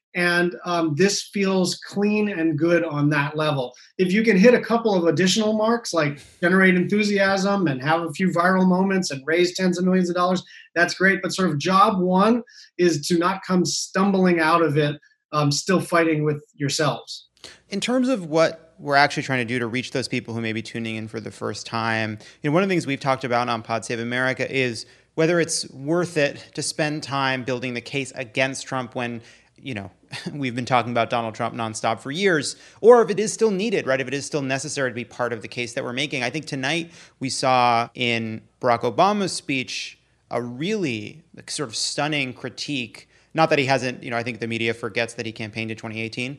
And this feels clean and good on that level. If you can hit a couple of additional marks, like generate enthusiasm and have a few viral moments and raise tens of millions of dollars, that's great. But sort of job one is to not come stumbling out of it, still fighting with yourselves. In terms of what we're actually trying to do to reach those people who may be tuning in for the first time, one of the things we've talked about on Pod Save America is whether it's worth it to spend time building the case against Trump when, we've been talking about Donald Trump nonstop for years, or if it is still needed, right? If it is still necessary to be part of the case that we're making. I think tonight we saw in Barack Obama's speech a really sort of stunning critique. Not that he hasn't, I think the media forgets that he campaigned in 2018,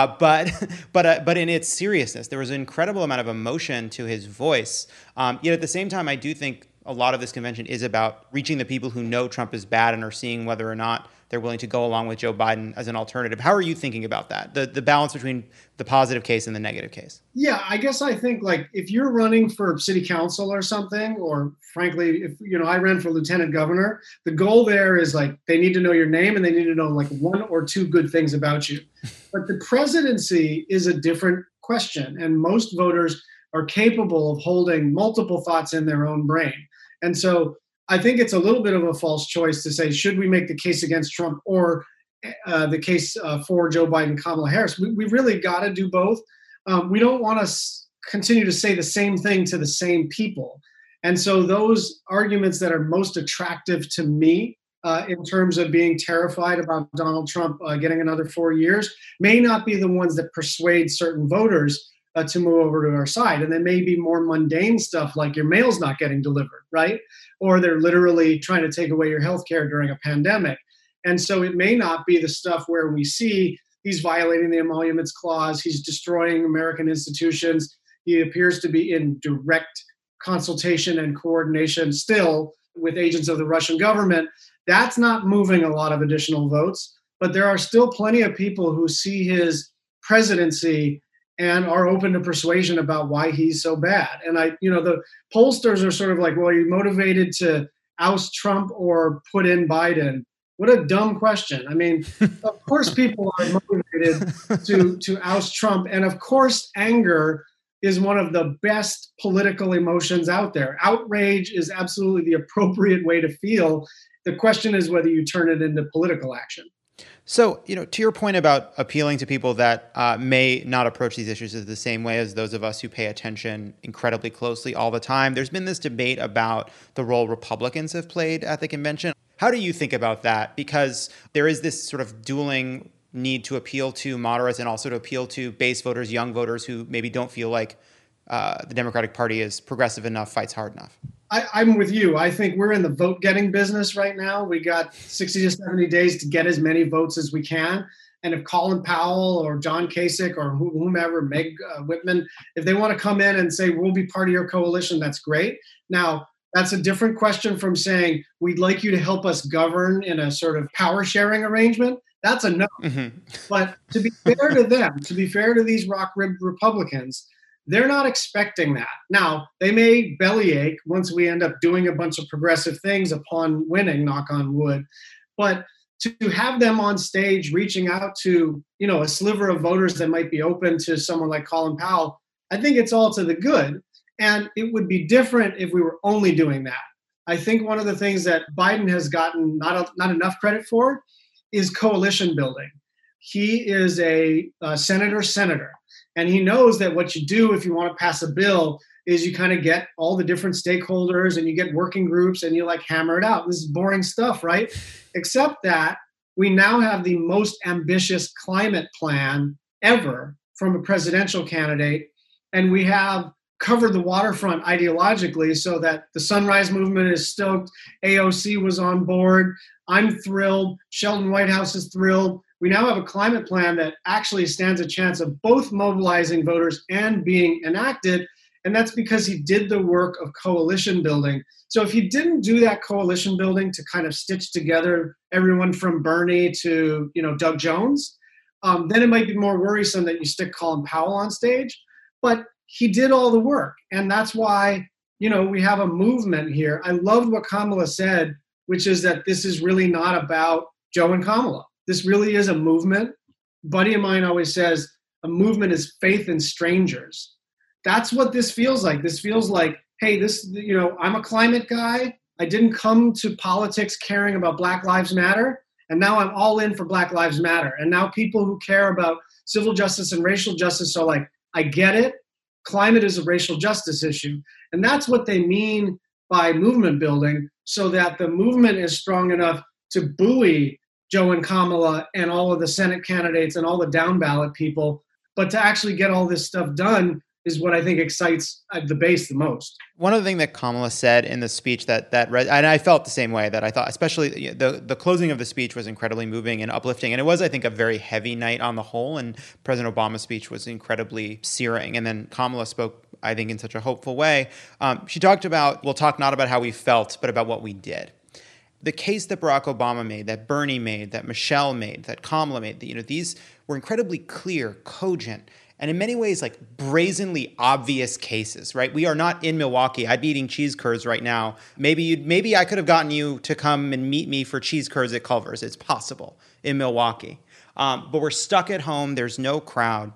but in its seriousness, there was an incredible amount of emotion to his voice. Yet at the same time, I do think a lot of this convention is about reaching the people who know Trump is bad and are seeing whether or not they're willing to go along with Joe Biden as an alternative. How are you thinking about that? The balance between the positive case and the negative case? Yeah, I guess I think if you're running for city council or something, or frankly, if I ran for lieutenant governor, the goal there is they need to know your name and they need to know one or two good things about you. But the presidency is a different question, and most voters are capable of holding multiple thoughts in their own brain. And so I think it's a little bit of a false choice to say, should we make the case against Trump or the case for Joe Biden, Kamala Harris? We really got to do both. We don't want to continue to say the same thing to the same people. And so those arguments that are most attractive to me in terms of being terrified about Donald Trump getting another 4 years may not be the ones that persuade certain voters to move over to our side. And there may be more mundane stuff like your mail's not getting delivered, right? Or they're literally trying to take away your health care during a pandemic. And so it may not be the stuff where we see he's violating the Emoluments Clause, he's destroying American institutions, he appears to be in direct consultation and coordination still with agents of the Russian government. That's not moving a lot of additional votes, but there are still plenty of people who see his presidency and are open to persuasion about why he's so bad. And the pollsters are sort of well, are you motivated to oust Trump or put in Biden? What a dumb question. I mean, of course people are motivated to oust Trump. And of course, anger is one of the best political emotions out there. Outrage is absolutely the appropriate way to feel. The question is whether you turn it into political action. So, to your point about appealing to people that may not approach these issues the same way as those of us who pay attention incredibly closely all the time, there's been this debate about the role Republicans have played at the convention. How do you think about that? Because there is this sort of dueling need to appeal to moderates and also to appeal to base voters, young voters who maybe don't feel like the Democratic Party is progressive enough, fights hard enough. I'm with you. I think we're in the vote getting business right now. We got 60 to 70 days to get as many votes as we can. And if Colin Powell or John Kasich or whomever, Meg Whitman, if they want to come in and say, we'll be part of your coalition, that's great. Now, that's a different question from saying, we'd like you to help us govern in a sort of power sharing arrangement. That's a no. Mm-hmm. But to be fair to them, to be fair to these rock-ribbed Republicans, they're not expecting that. Now, they may bellyache once we end up doing a bunch of progressive things upon winning, knock on wood. But to have them on stage reaching out to, a sliver of voters that might be open to someone like Colin Powell, I think it's all to the good. And it would be different if we were only doing that. I think one of the things that Biden has gotten not enough credit for is coalition building. He is a senator. And he knows that what you do if you want to pass a bill is you kind of get all the different stakeholders and you get working groups and you hammer it out. This is boring stuff, right? Except that we now have the most ambitious climate plan ever from a presidential candidate. And we have covered the waterfront ideologically so that the Sunrise Movement is stoked. AOC was on board. I'm thrilled. Sheldon Whitehouse is thrilled. We now have a climate plan that actually stands a chance of both mobilizing voters and being enacted. And that's because he did the work of coalition building. So if he didn't do that coalition building to kind of stitch together everyone from Bernie to, Doug Jones, then it might be more worrisome that you stick Colin Powell on stage. But he did all the work. And that's why, we have a movement here. I loved what Kamala said, which is that this is really not about Joe and Kamala. This really is a movement. buddy of mine always says, a movement is faith in strangers. That's what this feels like. This feels like, hey, I'm a climate guy. I didn't come to politics caring about Black Lives Matter. And now I'm all in for Black Lives Matter. And now people who care about civil justice and racial justice are like, I get it. Climate is a racial justice issue. And that's what they mean by movement building, so that the movement is strong enough to buoy Joe and Kamala and all of the Senate candidates and all the down ballot people. But to actually get all this stuff done is what I think excites the base the most. One of the things that Kamala said in the speech and I felt the same way, that I thought, especially the closing of the speech was incredibly moving and uplifting. And it was, I think, a very heavy night on the whole. And President Obama's speech was incredibly searing. And then Kamala spoke, I think, in such a hopeful way. She talked about, we'll talk not about how we felt, but about what we did. The case that Barack Obama made, that Bernie made, that Michelle made, that Kamala made, these were incredibly clear, cogent, and in many ways, like brazenly obvious cases, right? We are not in Milwaukee. I'd be eating cheese curds right now. Maybe I could have gotten you to come and meet me for cheese curds at Culver's. It's possible in Milwaukee. But we're stuck at home. There's no crowd.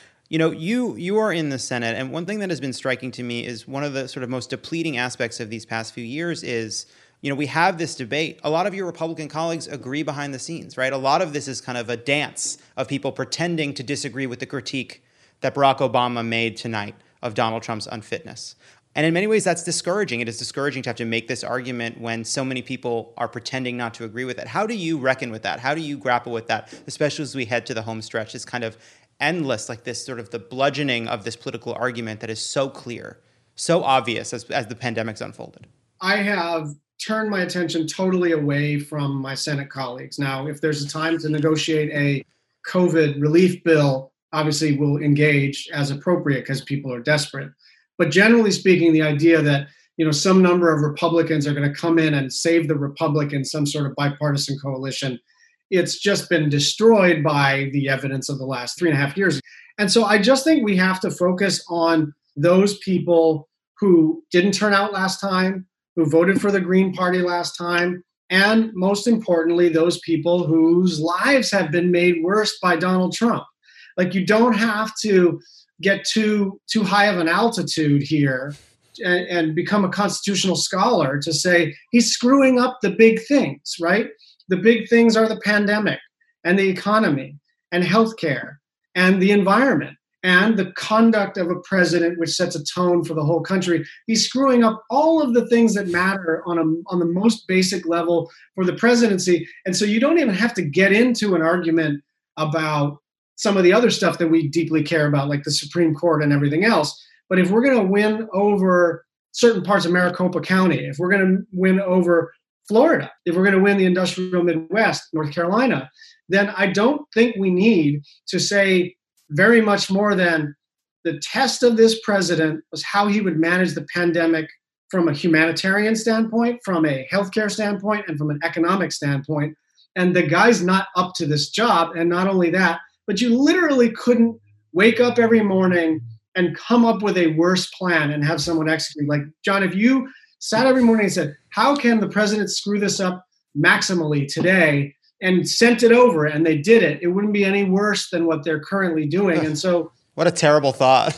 You are in the Senate, and one thing that has been striking to me is one of the sort of most depleting aspects of these past few years is, we have this debate. A lot of your Republican colleagues agree behind the scenes, right? A lot of this is kind of a dance of people pretending to disagree with the critique that Barack Obama made tonight of Donald Trump's unfitness. And in many ways, that's discouraging. It is discouraging to have to make this argument when so many people are pretending not to agree with it. How do you reckon with that? How do you grapple with that, especially as we head to the home stretch? It's kind of endless, like this sort of the bludgeoning of this political argument that is so clear, so obvious as the pandemic's unfolded. I have turned my attention totally away from my Senate colleagues. Now, if there's a time to negotiate a COVID relief bill, obviously we'll engage as appropriate because people are desperate. But generally speaking, the idea that some number of Republicans are going to come in and save the Republic in some sort of bipartisan coalition, it's just been destroyed by the evidence of the last 3.5 years. And so I just think we have to focus on those people who didn't turn out last time, who voted for the Green Party last time, and most importantly, those people whose lives have been made worse by Donald Trump. Like, you don't have to get too high of an altitude here and become a constitutional scholar to say he's screwing up the big things, right? The big things are the pandemic and the economy and healthcare and the environment and the conduct of a president, which sets a tone for the whole country. He's screwing up all of the things that matter on the most basic level for the presidency. And so you don't even have to get into an argument about some of the other stuff that we deeply care about, like the Supreme Court and everything else. But if we're going to win over certain parts of Maricopa County, if we're going to win over Florida, if we're going to win the industrial Midwest, North Carolina, then I don't think we need to say very much more than the test of this president was how he would manage the pandemic from a humanitarian standpoint, from a healthcare standpoint, and from an economic standpoint. And the guy's not up to this job. And not only that, but you literally couldn't wake up every morning and come up with a worse plan and have someone execute. Like, John, if you sat every morning and said, how can the president screw this up maximally today, and sent it over, and they did it, it wouldn't be any worse than what they're currently doing. And so, what a terrible thought.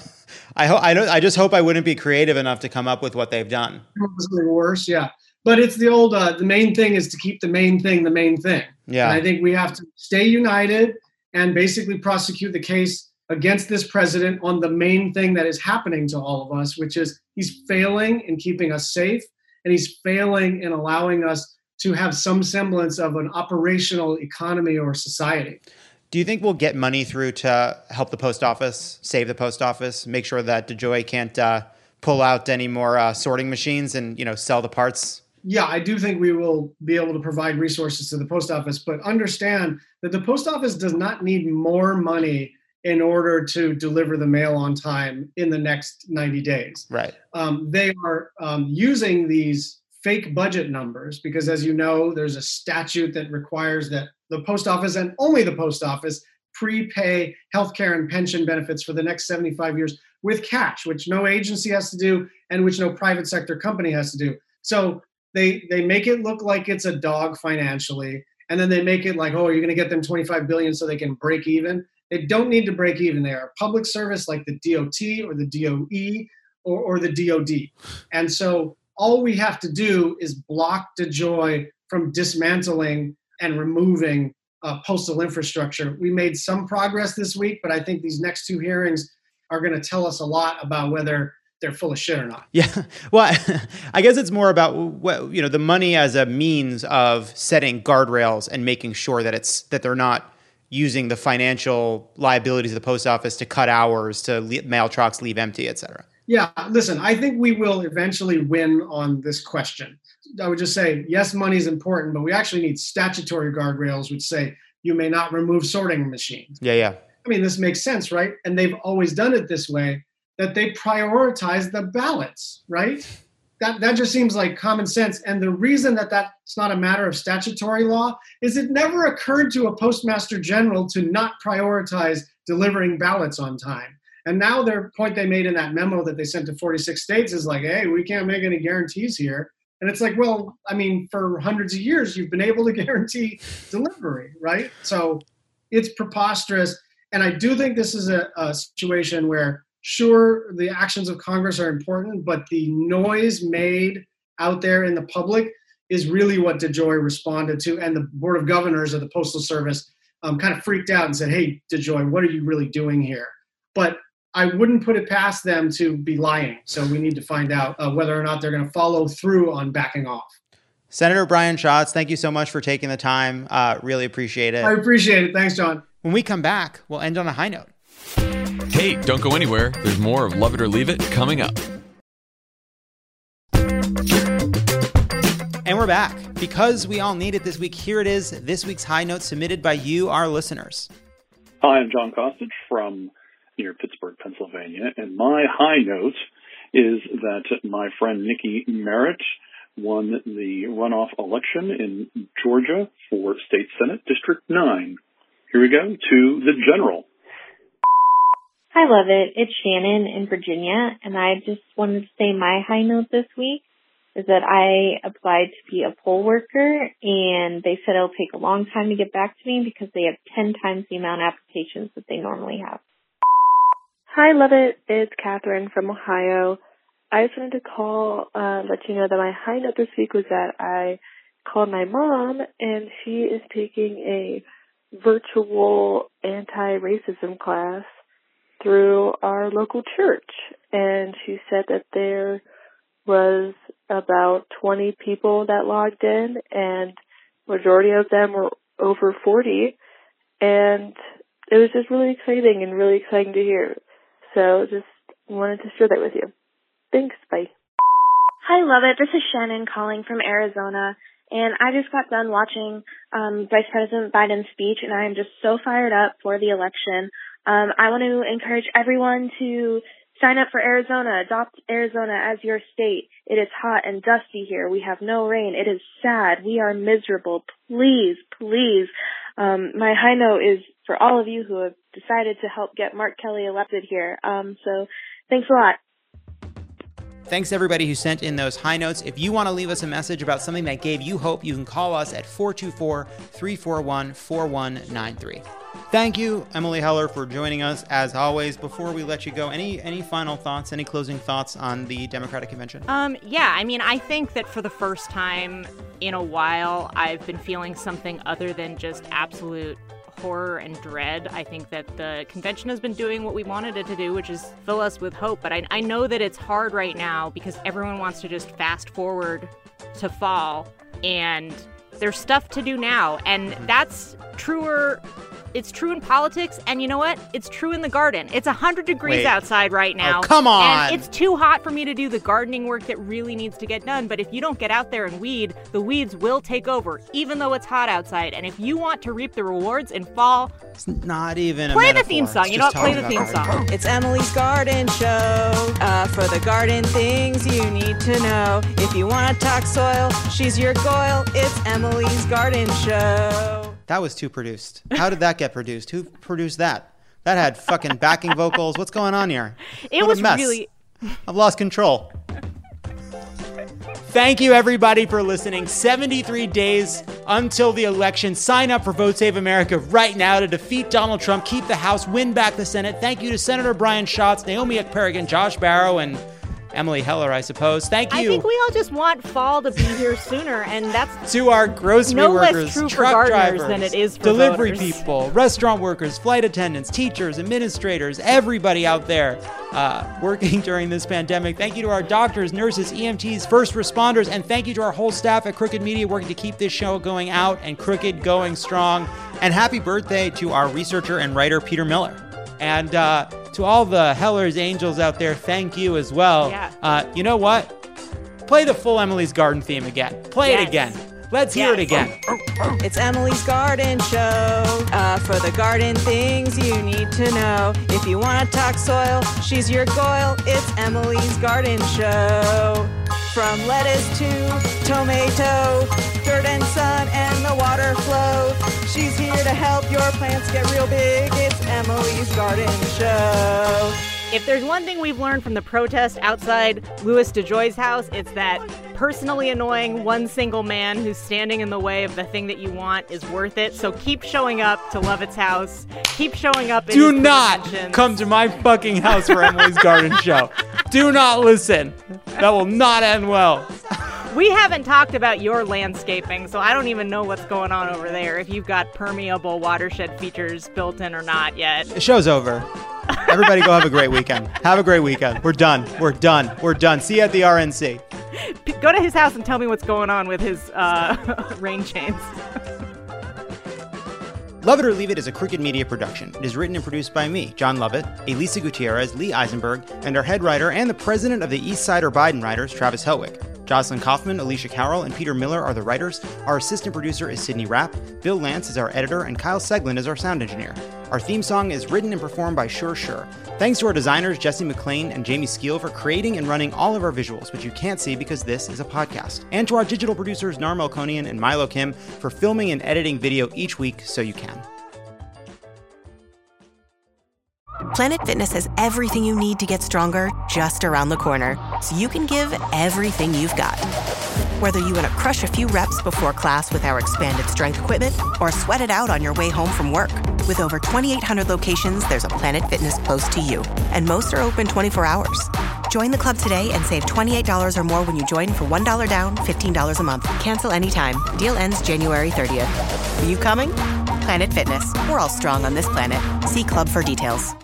I just hope I wouldn't be creative enough to come up with what they've done. Something worse, yeah. But it's the old, the main thing is to keep the main thing the main thing. Yeah. And I think we have to stay united and basically prosecute the case against this president on the main thing that is happening to all of us, which is he's failing in keeping us safe, and he's failing in allowing us to have some semblance of an operational economy or society. Do you think we'll get money through to help the post office, save the post office, make sure that DeJoy can't pull out any more sorting machines and sell the parts? Yeah, I do think we will be able to provide resources to the post office, but understand that the post office does not need more money in order to deliver the mail on time in the next 90 days. Right. They are using these fake budget numbers because, as you know, there's a statute that requires that the post office and only the post office prepay healthcare and pension benefits for the next 75 years with cash, which no agency has to do and which no private sector company has to do. So they make it look like it's a dog financially, and then they make it like, oh, you're going to get them $25 billion so they can break even. They don't need to break even. They are a public service like the DOT or the DOE or the DOD. And so all we have to do is block DeJoy from dismantling and removing postal infrastructure. We made some progress this week, but I think these next two hearings are going to tell us a lot about whether they're full of shit or not. Yeah. Well, I guess it's more about the money as a means of setting guardrails and making sure that they're not using the financial liabilities of the post office to cut hours, to mail trucks leave empty, et cetera. Yeah, listen, I think we will eventually win on this question. I would just say, yes, money is important, but we actually need statutory guardrails which say you may not remove sorting machines. Yeah. I mean, this makes sense, right? And they've always done it this way, that they prioritize the ballots, right? That just seems like common sense. And the reason that that's not a matter of statutory law is it never occurred to a postmaster general to not prioritize delivering ballots on time. And now their point they made in that memo that they sent to 46 states is like, hey, we can't make any guarantees here. And it's like, well, I mean, for hundreds of years, you've been able to guarantee delivery, right? So it's preposterous. And I do think this is a situation where, sure, the actions of Congress are important, but the noise made out there in the public is really what DeJoy responded to. And the Board of Governors of the Postal Service kind of freaked out and said, hey, DeJoy, what are you really doing here? But I wouldn't put it past them to be lying. So we need to find out whether or not they're going to follow through on backing off. Senator Brian Schatz, thank you so much for taking the time. Really appreciate it. I appreciate it. Thanks, John. When we come back, we'll end on a high note. Hey, don't go anywhere. There's more of Love It or Leave It coming up. And we're back. Because we all need it this week, here it is, this week's high note submitted by you, our listeners. Hi, I'm John Kostic from near Pittsburgh, Pennsylvania, and my high note is that my friend Nikki Merritt won the runoff election in Georgia for State Senate District 9. Here we go to the general. Hi, Love It. It's Shannon in Virginia, and I just wanted to say my high note this week is that I applied to be a poll worker, and they said it'll take a long time to get back to me because they have 10 times the amount of applications that they normally have. Hi, Love It. It's Catherine from Ohio. I just wanted to call, let you know that my high note this week was that I called my mom, and she is taking a virtual anti-racism class through our local church. And she said that there was about 20 people that logged in, and majority of them were over 40. And it was just really exciting and really exciting to hear. So just wanted to share that with you. Thanks. Bye. Hi, Love It. This is Shannon calling from Arizona. And I just got done watching Vice President Biden's speech, and I am just so fired up for the election. I want to encourage everyone to sign up for Arizona. Adopt Arizona as your state. It is hot and dusty here. We have no rain. It is sad. We are miserable. Please, please. My high note is for all of you who have decided to help get Mark Kelly elected here. So thanks a lot. Thanks to everybody who sent in those high notes. If you want to leave us a message about something that gave you hope, you can call us at 424-341-4193. Thank you, Emily Heller, for joining us as always. Before we let you go, any final thoughts, any closing thoughts on the Democratic Convention? Yeah, I mean, I think that for the first time in a while, I've been feeling something other than just absolute horror and dread. I think that the convention has been doing what we wanted it to do, which is fill us with hope. But I know that it's hard right now because everyone wants to just fast forward to fall, and there's stuff to do now. And that's truer. It's true in politics, and you know what? It's true in the garden. It's 100 degrees outside right now. Oh, come on! And it's too hot for me to do the gardening work that really needs to get done. But if you don't get out there and weed, the weeds will take over, even though it's hot outside. And if you want to reap the rewards in fall, it's not even play the theme song. You know what? Play the theme song. It's Emily's Garden Show. For the garden things you need to know. If you want to talk soil, she's your goyle. It's Emily's Garden Show. That was too produced. How did that get produced? Who produced that? That had fucking backing vocals. What's going on here? It was really... I've lost control. Thank you, everybody, for listening. 73 days until the election. Sign up for Vote Save America right now to defeat Donald Trump, keep the House, win back the Senate. Thank you to Senator Brian Schatz, Naomi Ekperigin, Josh Barrow, and Emily Heller, I suppose. Thank you. I think we all just want fall to be here sooner, and that's to our grocery no workers, less true truck for drivers, gardeners than it is for delivery voters. people, restaurant workers, flight attendants, teachers, administrators, everybody out there working during this pandemic. Thank you to our doctors, nurses, EMTs, first responders, and thank you to our whole staff at Crooked Media working to keep this show going out and Crooked going strong. And happy birthday to our researcher and writer, Peter Miller. And to all the Heller's Angels out there, thank you as well. Yeah. You know what? Play the full Emily's Garden theme again. Play it again. Let's hear it again. It's Emily's Garden Show for the garden things you need to know. If you want to talk soil, she's your goyle. It's Emily's Garden Show. From lettuce to tomato, dirt and sun and the water flow. She's here to help your plants get real big. It's Emily's Garden Show. If there's one thing we've learned from the protest outside Louis DeJoy's house, it's that personally annoying one single man who's standing in the way of the thing that you want is worth it. So keep showing up to Lovett's house. Keep showing up in Do his not conventions. come to my fucking house for Emily's Garden Show. Do not listen. That will not end well. We haven't talked about your landscaping, so I don't even know what's going on over there, if you've got permeable watershed features built in or not yet. The show's over. Everybody go have a great weekend. Have a great weekend. We're done. We're done. We're done. See you at the RNC. Go to his house and tell me what's going on with his rain chains. Love It or Leave It is a Crooked Media production. It is written and produced by me, John Lovett, Elisa Gutierrez, Lee Eisenberg, and our head writer and the president of the East Side or Biden writers, Travis Helwig. Jocelyn Kaufman, Alicia Carroll, and Peter Miller are the writers. Our assistant producer is Sydney Rapp. Bill Lance is our editor, and Kyle Seglin is our sound engineer. Our theme song is written and performed by Sure Sure. Thanks to our designers, Jesse McLean and Jamie Skeel, for creating and running all of our visuals, which you can't see because this is a podcast. And to our digital producers, Nar Melkonian and Milo Kim, for filming and editing video each week so you can. Planet Fitness has everything you need to get stronger just around the corner, so you can give everything you've got. Whether you want to crush a few reps before class with our expanded strength equipment or sweat it out on your way home from work. With over 2,800 locations, there's a Planet Fitness close to you, and most are open 24 hours. Join the club today and save $28 or more when you join for $1 down, $15 a month. Cancel anytime. Deal ends January 30th. Are you coming? Planet Fitness. We're all strong on this planet. See club for details.